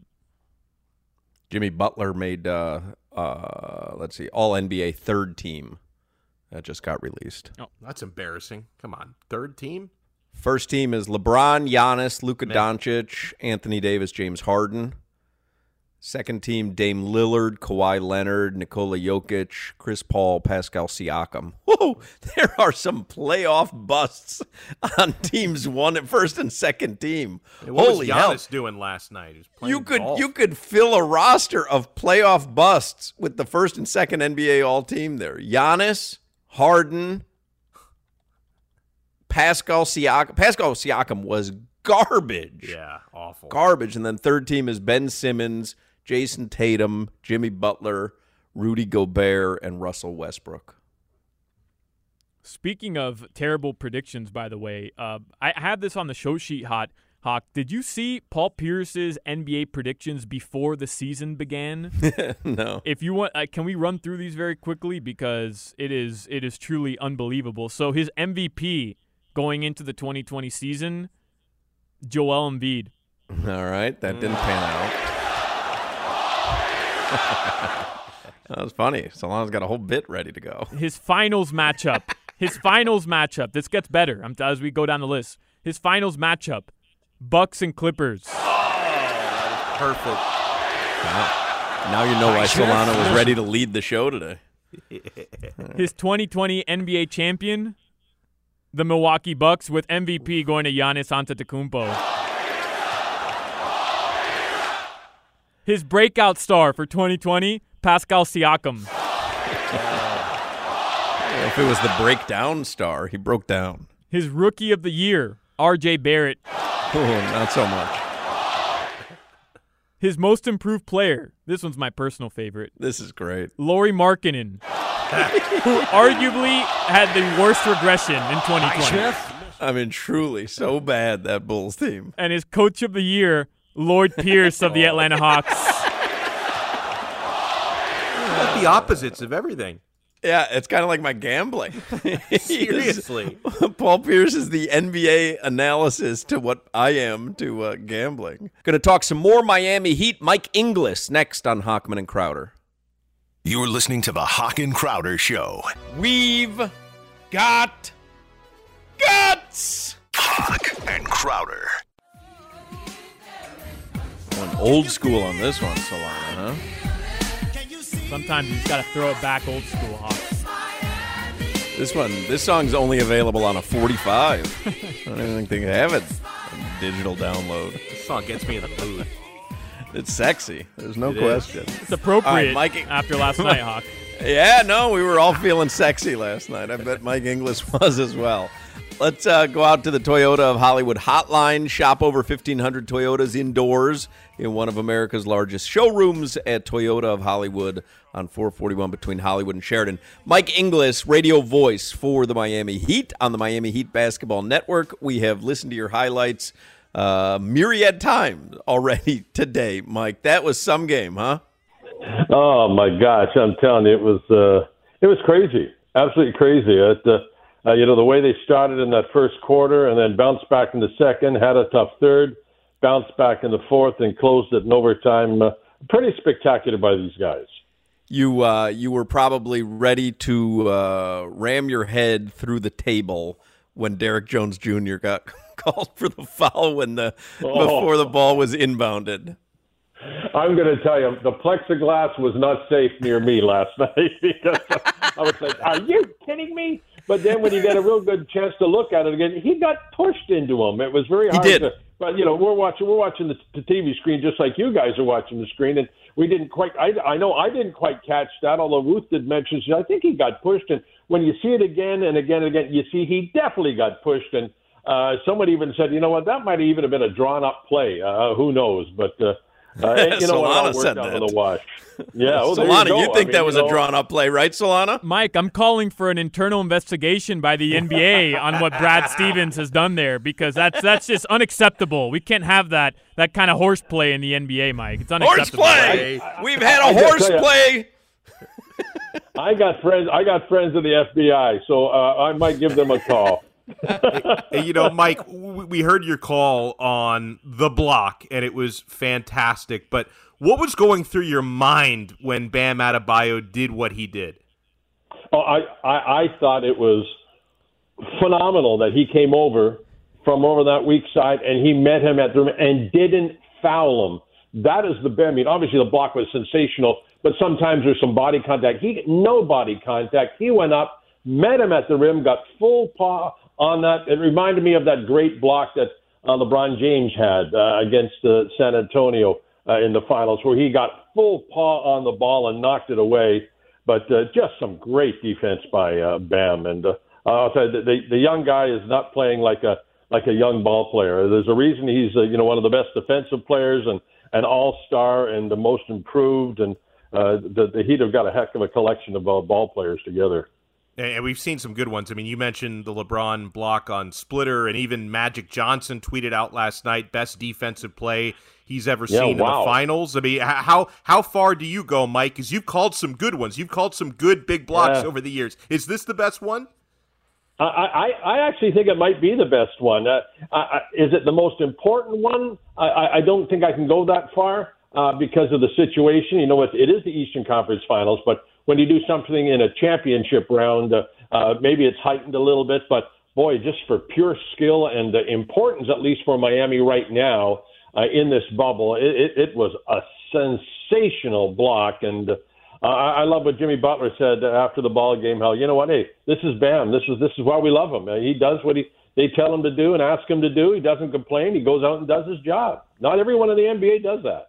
Jimmy Butler made, uh, uh, let's see, all N B A third team. That just got released. Oh, that's embarrassing. Come on. Third team? First team is LeBron, Giannis, Luka Doncic, Anthony Davis, James Harden. Second team, Dame Lillard, Kawhi Leonard, Nikola Jokic, Chris Paul, Pascal Siakam. Whoa, there are some playoff busts on teams one and first and second team. Hey, what Holy was hell. Giannis doing last night? He was playing You could golf. you could fill a roster of playoff busts with the first and second N B A all-team there. Giannis, Harden, Pascal Siakam. Pascal Siakam was garbage. Yeah, awful. Garbage. And then third team is Ben Simmons, Jason Tatum, Jimmy Butler, Rudy Gobert, and Russell Westbrook. Speaking of terrible predictions, by the way, uh, I have this on the show sheet, Hot Hawk. Did you see Paul Pierce's N B A predictions before the season began? No. If you want, uh, can we run through these very quickly, because it is it is truly unbelievable. So his M V P going into the twenty twenty season, Joel Embiid. All right, that didn't pan out. That was funny. Solano's got a whole bit ready to go. His finals matchup. His finals matchup. This gets better I'm, as we go down the list. His finals matchup. Bucks and Clippers. Perfect. Wow. Now you know why Solano was ready to lead the show today. His twenty twenty N B A champion, the Milwaukee Bucks, with M V P going to Giannis Antetokounmpo. His breakout star for twenty twenty, Pascal Siakam. If it was the breakdown star, he broke down. His rookie of the year, R J Barrett. Oh, not so much. His most improved player, this one's my personal favorite, This is great. Lauri Markkanen, who arguably had the worst regression in twenty twenty. I mean, truly, so bad, that Bulls team. And his coach of the year, Lloyd Pierce of the Atlanta Hawks. Like the opposites of everything. Yeah, it's kind of like my gambling. Seriously. Paul Pierce is the N B A analysis to what I am to uh, gambling. Going to talk some more Miami Heat. Mike Inglis next on Hockman and Crowder. You're listening to the Hawk and Crowder Show. We've got guts. Hawk and Crowder. Going old school on this one, Solana, huh? Sometimes you just got to throw it back old school, Hawk. This one, this song's only available on a forty-five. I don't even think they have it on digital download. This song gets me in the mood. It's sexy. There's no it question. It's appropriate right, Mike, after last night, Hawk. Yeah, no, we were all feeling sexy last night. I bet Mike Inglis was as well. Let's uh, go out to the Toyota of Hollywood hotline. Shop over fifteen hundred Toyotas indoors in one of America's largest showrooms at Toyota of Hollywood on four forty-one between Hollywood and Sheridan. Mike Inglis, radio voice for the Miami Heat on the Miami Heat Basketball Network. We have listened to your highlights uh, myriad times already today, Mike. That was some game, huh? Oh, my gosh. I'm telling you, it was uh, it was crazy. Absolutely crazy. It, uh, Uh, you know, the way they started in that first quarter and then bounced back in the second, had a tough third, bounced back in the fourth, and closed it in overtime. Uh, pretty spectacular by these guys. You uh, you were probably ready to uh, ram your head through the table when Derek Jones Junior got called for the foul when the oh. before the ball was inbounded. I'm going to tell you, the plexiglass was not safe near me last night because I was like, are you kidding me? But then when you get a real good chance to look at it again, he got pushed into him. It was very hard he did. to but you know, we're watching we're watching the, the T V screen just like you guys are watching the screen, and we didn't quite I, I know I didn't quite catch that, although Ruth did mention I think he got pushed, and when you see it again and again and again, you see he definitely got pushed, and uh someone even said, you know what, that might have even have been a drawn up play. Uh who knows? But uh Uh, you know, Solana it said out that. of the wash. Yeah, well, Solana, you, you, think I mean, that was you know, a drawn-up play, right, Solana? Mike, I'm calling for an internal investigation by the N B A on what Brad Stevens has done there, because that's that's just unacceptable. We can't have that that kind of horseplay in the N B A, Mike. It's unacceptable. Horseplay! We've had a horseplay. I got friends. I got friends in the F B I, so uh, I might give them a call. Hey, you know, Mike, we heard your call on the block, and it was fantastic. But what was going through your mind when Bam Adebayo did what he did? Oh, I, I, I thought it was phenomenal that he came over from over that weak side, and he met him at the rim and didn't foul him. That is the Bam. I mean, obviously the block was sensational, but sometimes there's some body contact. He no body contact. He went up, met him at the rim, got full paw on that. It reminded me of that great block that uh, LeBron James had uh, against uh, San Antonio uh, in the finals, where he got full paw on the ball and knocked it away. But uh, just some great defense by uh, Bam. And uh, I'll tell you, the, the, the young guy is not playing like a like a young ball player. There's a reason he's uh, you know one of the best defensive players and an all-star and the most improved. And uh, the, the Heat have got a heck of a collection of uh, ball players together. And we've seen some good ones. I mean, you mentioned the LeBron block on Splitter, and even Magic Johnson tweeted out last night, best defensive play he's ever yeah, seen wow. in the finals. I mean, how how far do you go, Mike? Because you've called some good ones. You've called some good big blocks yeah. over the years. Is this the best one? I, I, I actually think it might be the best one. Uh, I, is it the most important one? I, I don't think I can go that far uh, because of the situation. You know, it, it is the Eastern Conference Finals, but when you do something in a championship round, uh, uh, maybe it's heightened a little bit. But, boy, just for pure skill and the importance, at least for Miami right now, uh, in this bubble, it, it, it was a sensational block. And uh, I, I love what Jimmy Butler said after the ball game, how, you know what, hey, this is Bam. This is this is why we love him. He does what he they tell him to do and ask him to do. He doesn't complain. He goes out and does his job. Not everyone in the N B A does that.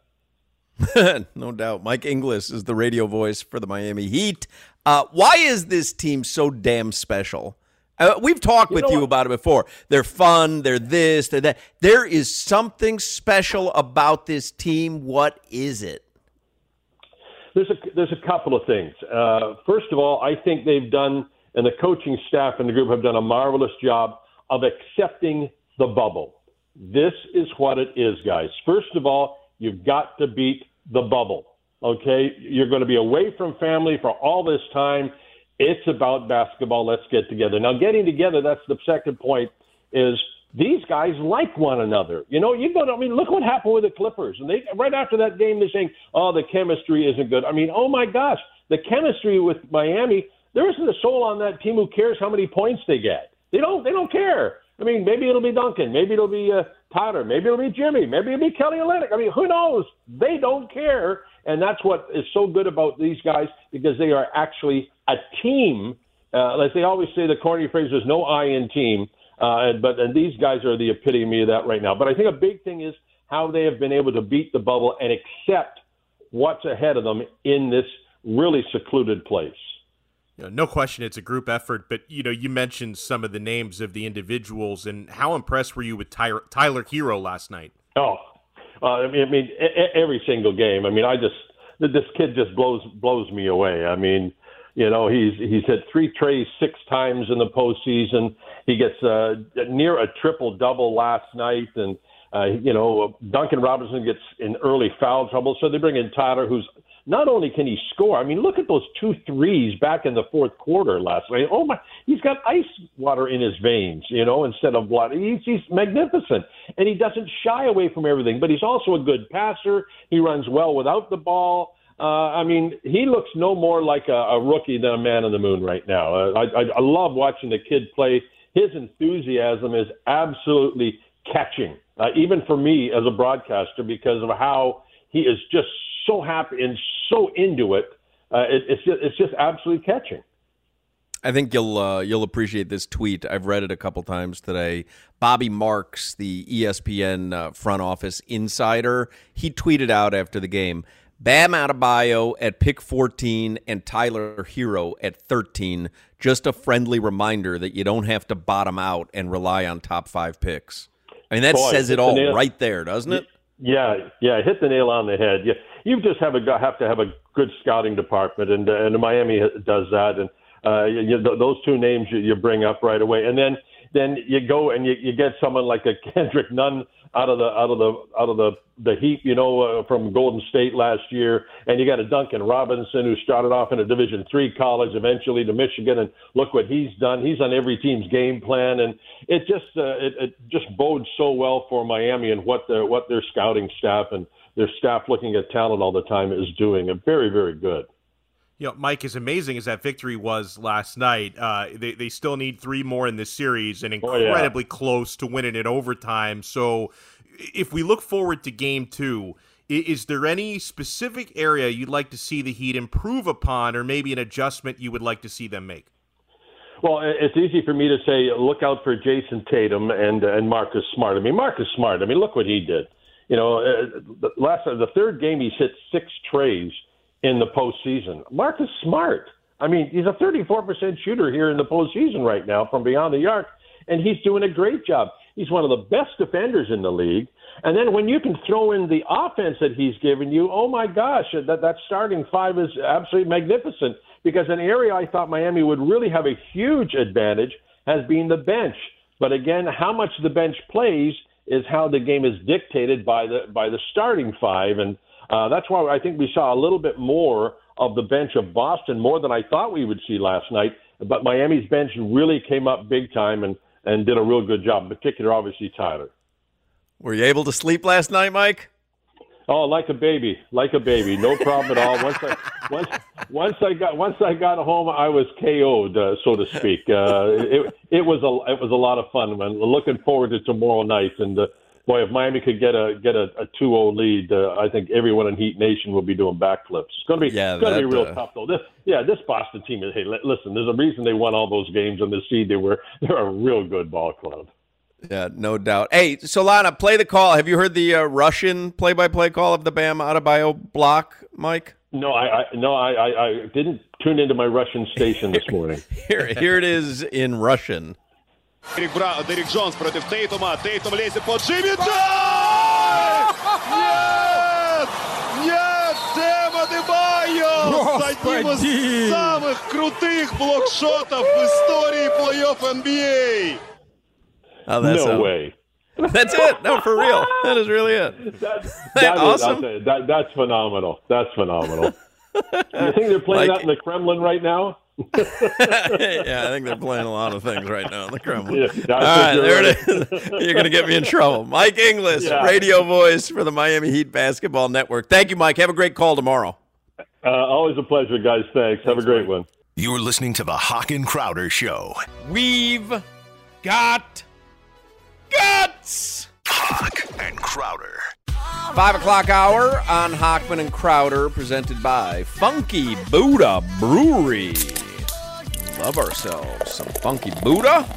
No doubt. Mike Inglis is the radio voice for the Miami Heat. Uh, why is this team so damn special? Uh, we've talked you with know you what? about it before. They're fun. They're this. They're that. There is something special about this team. What is it? There's a there's a couple of things. Uh, first of all, I think they've done, and the coaching staff and the group have done a marvelous job of accepting the bubble. This is what it is, guys. First of all, you've got to beat the bubble, okay? You're going to be away from family for all this time. It's about basketball. Let's get together. Now, getting together, that's the second point, is these guys like one another. You know, you go to, I mean, look what happened with the Clippers. And they right after that game, they're saying, oh, the chemistry isn't good. I mean, oh, my gosh, the chemistry with Miami, there isn't a soul on that team who cares how many points they get. They don't, they don't care. I mean, maybe it'll be Duncan. Maybe it'll be uh, Tyler. Maybe it'll be Jimmy. Maybe it'll be Kelly Olynyk. I mean, who knows? They don't care. And that's what is so good about these guys, because they are actually a team. Uh, as they always say, the corny phrase, there's no I in team. Uh, but and these guys are the epitome of that right now. But I think a big thing is how they have been able to beat the bubble and accept what's ahead of them in this really secluded place. You know, no question it's a group effort, but, you know, you mentioned some of the names of the individuals, and how impressed were you with Tyler, Tyler Hero last night? Oh, uh, I mean, I mean, every single game. I mean, I just this kid just blows blows me away. I mean, you know, he's he's hit three trays six times in the postseason. He gets uh, near a triple double last night, and uh, you know, Duncan Robinson gets in early foul trouble, so they bring in Tyler, who's not only can he score, I mean, look at those two threes back in the fourth quarter last night. Oh, my, he's got ice water in his veins, you know, instead of blood. He's, he's magnificent, and he doesn't shy away from everything, but he's also a good passer. He runs well without the ball. Uh, I mean, he looks no more like a, a rookie than a man on the moon right now. Uh, I, I, I love watching the kid play. His enthusiasm is absolutely catching, uh, even for me as a broadcaster, because of how he is just so happy and so into it. Uh, it it's just, it's just absolutely catching. I think you'll uh, you'll appreciate this tweet. I've read it a couple times today. Bobby Marks, the E S P N uh, front office insider, he tweeted out after the game, Bam Adebayo at pick fourteen and Tyler Hero at thirteen. Just a friendly reminder that you don't have to bottom out and rely on top five picks. I mean, that Boy, says it all nail- right there, doesn't it? Yeah, yeah, hit the nail on the head. Yeah, you just have a have to have a good scouting department, and uh, and Miami does that. And uh, you, those two names you, you bring up right away, and then then you go and you, you get someone like a Kendrick Nunn out of the out of the out of the the heap, you know, uh, from Golden State last year, and you got a Duncan Robinson who started off in a Division three college, eventually to Michigan, and look what he's done. He's on every team's game plan, and it just uh, it, it just bodes so well for Miami and what their what their scouting staff and their staff looking at talent all the time is doing. And very, very good. You know, Mike, as amazing as that victory was last night, uh, they, they still need three more in this series and incredibly oh, yeah. close to winning it overtime. So if we look forward to game two, is there any specific area you'd like to see the Heat improve upon, or maybe an adjustment you would like to see them make? Well, it's easy for me to say look out for Jason Tatum and and Marcus Smart. I mean, Marcus Smart, I mean, look what he did. You know, uh, the last the third game he's hit six trays in the postseason. Marcus Smart, I mean, he's a thirty-four percent shooter here in the postseason right now from beyond the arc, and he's doing a great job. He's one of the best defenders in the league. And then when you can throw in the offense that he's given you, oh, my gosh, that, that starting five is absolutely magnificent, because an area I thought Miami would really have a huge advantage has been the bench. But, again, how much the bench plays is how the game is dictated by the by the starting five. And uh, that's why I think we saw a little bit more of the bench of Boston, more than I thought we would see last night. But Miami's bench really came up big time and, and did a real good job, in particular, obviously, Tyler. Were you able to sleep last night, Mike? Oh, like a baby, like a baby, no problem at all. Once I once once I got once I got home, I was K O'd, uh, so to speak. Uh, it it was a it was a lot of fun, man. Looking forward to tomorrow night, and uh, boy, if Miami could get a get a, a two oh lead, uh, I think everyone in Heat Nation will be doing backflips. It's going to be yeah, it's going to be real uh... tough though. This yeah, this Boston team is. Hey, listen, there's a reason they won all those games on the seed. They were they're a real good ball club. Yeah, no doubt. Hey, Solana, play the call. Have you heard the uh, Russian play-by-play call of the Bam Adebayo block, Mike? No, I, I no, I, I, I didn't tune into my Russian station this morning. here, here it is in Russian. Дерек, Бра... Дерек Джонс против Тейтума. Тейтум лезет под Джимми. Нет! Нет! Бам Адебайо! С одним из самых крутых блокшотов в истории плей-офф эн би эй. Oh, that's no a, way. That's it. No, for real. That is really it. That, that that awesome? Is, that, that's phenomenal. That's phenomenal. You think they're playing like, that in the Kremlin right now? Yeah, I think they're playing a lot of things right now in the Kremlin. Yeah, All right, there right. it is. You're going to get me in trouble. Mike Inglis, yeah. radio voice for the Miami Heat Basketball Network. Thank you, Mike. Have a great call tomorrow. Uh, always a pleasure, guys. Thanks. Thanks Have a great Mike. one. You're listening to the Hawk and Crowder Show. We've got guts. Hawk and Crowder. Five o'clock hour on Hockman and Crowder, presented by Funky Buddha Brewery. Love ourselves some Funky Buddha.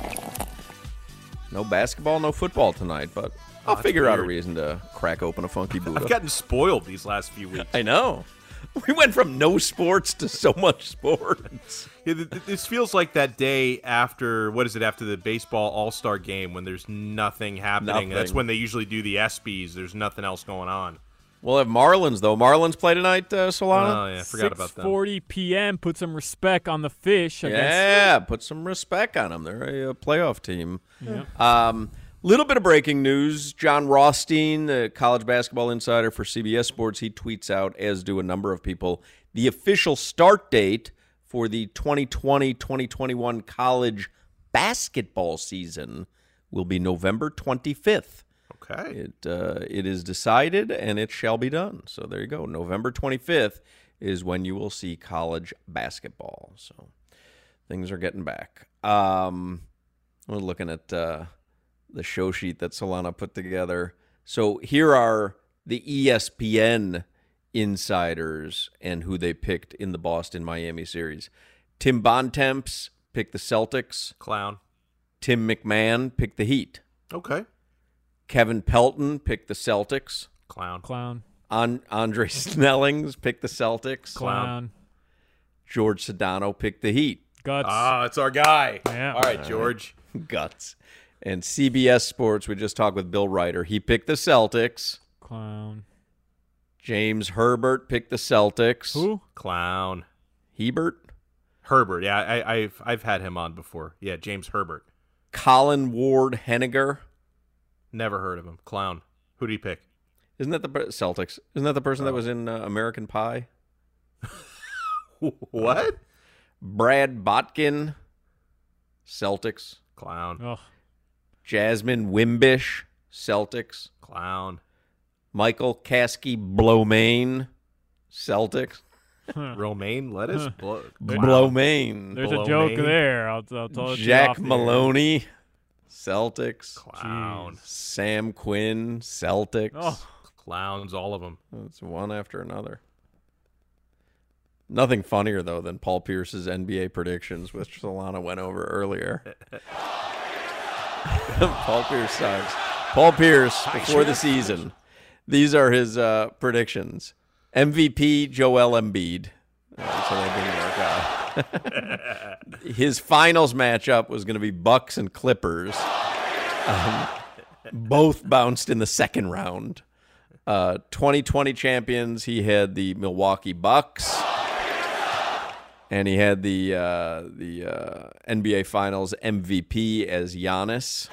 No basketball, no football tonight, but I'll oh, figure weird. out a reason to crack open a Funky Buddha. I've gotten spoiled these last few weeks. I know. We went from no sports to so much sports. Yeah, this feels like that day after, what is it, after the baseball all-star game when there's nothing happening. Nothing. That's when they usually do the ESPYs. There's nothing else going on. We'll have Marlins, though. Marlins play tonight, uh, Solana? Oh, yeah, I forgot about that. six forty p.m. Put some respect on the fish. Yeah, against... put some respect on them. They're a, a playoff team. Yeah. Um, little bit of breaking news. John Rothstein, the college basketball insider for C B S Sports, he tweets out, as do a number of people, the official start date for the twenty twenty twenty twenty-one college basketball season will be November twenty-fifth. Okay. It uh, it is decided, and it shall be done. So there you go. November twenty-fifth is when you will see college basketball. So things are getting back. Um, we're looking at uh, the show sheet that Solana put together. So here are the E S P N insiders and who they picked in the Boston-Miami series. Tim Bontemps picked the Celtics. Clown. Tim McMahon picked the Heat. Okay. Kevin Pelton picked the Celtics. Clown. Clown. An- Andre Snellings picked the Celtics. Clown. George Sedano picked the Heat. Guts. Ah, it's our guy. Yeah. All right, George. Guts. And C B S Sports, we just talked with Bill Ryder. He picked the Celtics. Clown. James Herbert picked the Celtics. Who? Clown. Hebert? Herbert. Yeah, I, I've I've had him on before. Yeah, James Herbert. Colin Ward Henniger. Never heard of him. Clown. Who did he pick? Isn't that the Celtics? Isn't that the person oh. that was in uh, American Pie? What? Brad Botkin, Celtics. Clown. Oh. Jasmine Wimbish, Celtics. Clown. Michael Kasky Blomain, Celtics. Romaine lettuce? Blo- Blomain. There's Blomain. a joke there. I'll, I'll tell you. Jack Maloney, Celtics. Clown. Jeez. Sam Quinn, Celtics. Oh. Clowns, all of them. It's one after another. Nothing funnier, though, than Paul Pierce's N B A predictions, which Solana went over earlier. Paul Pierce sucks. Paul Pierce, before the season, these are his uh, predictions. M V P, Joel Embiid. Uh, so that didn't work out. His finals matchup was going to be Bucks and Clippers. Um, both bounced in the second round. Uh, twenty twenty champions, he had the Milwaukee Bucks. And he had the uh, the uh, N B A Finals M V P as Giannis.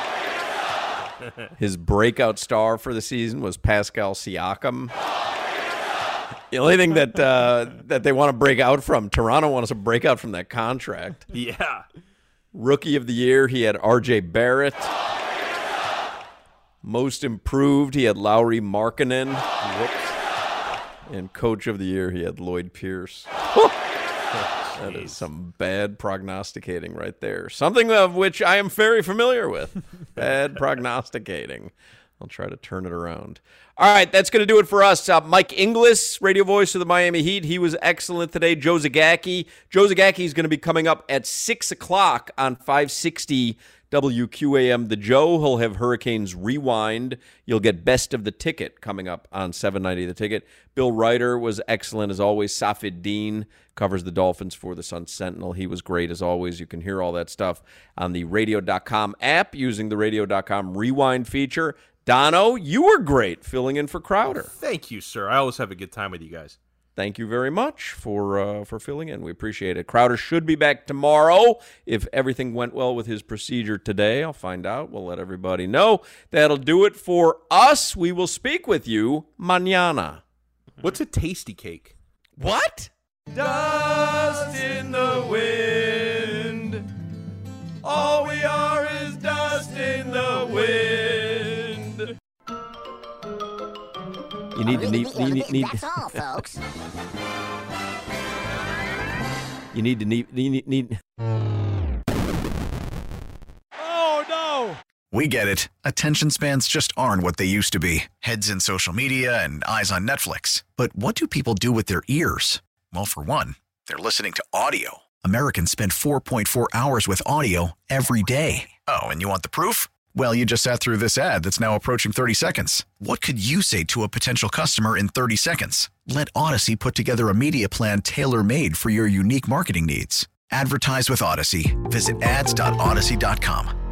His breakout star for the season was Pascal Siakam. The only thing that uh, that they want to break out from, Toronto wants to break out from that contract. Yeah. Rookie of the year, he had R J Barrett. Most improved, he had Lauri Markkanen. Whoops. And coach of the year, he had Lloyd Pierce. That is some bad prognosticating right there. Something of which I am very familiar with. Bad prognosticating. I'll try to turn it around. All right, that's going to do it for us. Uh, Mike Inglis, radio voice of the Miami Heat. He was excellent today. Joe Zagacki. Joe Zagacki is going to be coming up at six o'clock on five sixty W Q A M. The Joe, he'll have Hurricanes Rewind. You'll get Best of the Ticket coming up on seven ninety The Ticket. Bill Ryder was excellent as always. Safid Dean covers the Dolphins for the Sun Sentinel. He was great as always. You can hear all that stuff on the radio dot com app using the radio dot com Rewind feature. Dono, you were great filling in for Crowder. Thank you, sir. I always have a good time with you guys. Thank you very much for uh, for filling in. We appreciate it. Crowder should be back tomorrow if everything went well with his procedure today. I'll find out. We'll let everybody know. That'll do it for us. We will speak with you mañana. What's a tasty cake? What? Dust in the wind. All we are is dust in the wind. You need to need, need, need, need That's all, folks. You need to need need need. Oh no! We get it. Attention spans just aren't what they used to be. Heads in social media and eyes on Netflix. But what do people do with their ears? Well, for one, they're listening to audio. Americans spend four point four hours with audio every day. Oh, and you want the proof? Well, you just sat through this ad that's now approaching thirty seconds. What could you say to a potential customer in thirty seconds? Let Odyssey put together a media plan tailor-made for your unique marketing needs. Advertise with Odyssey. Visit ads dot odyssey dot com.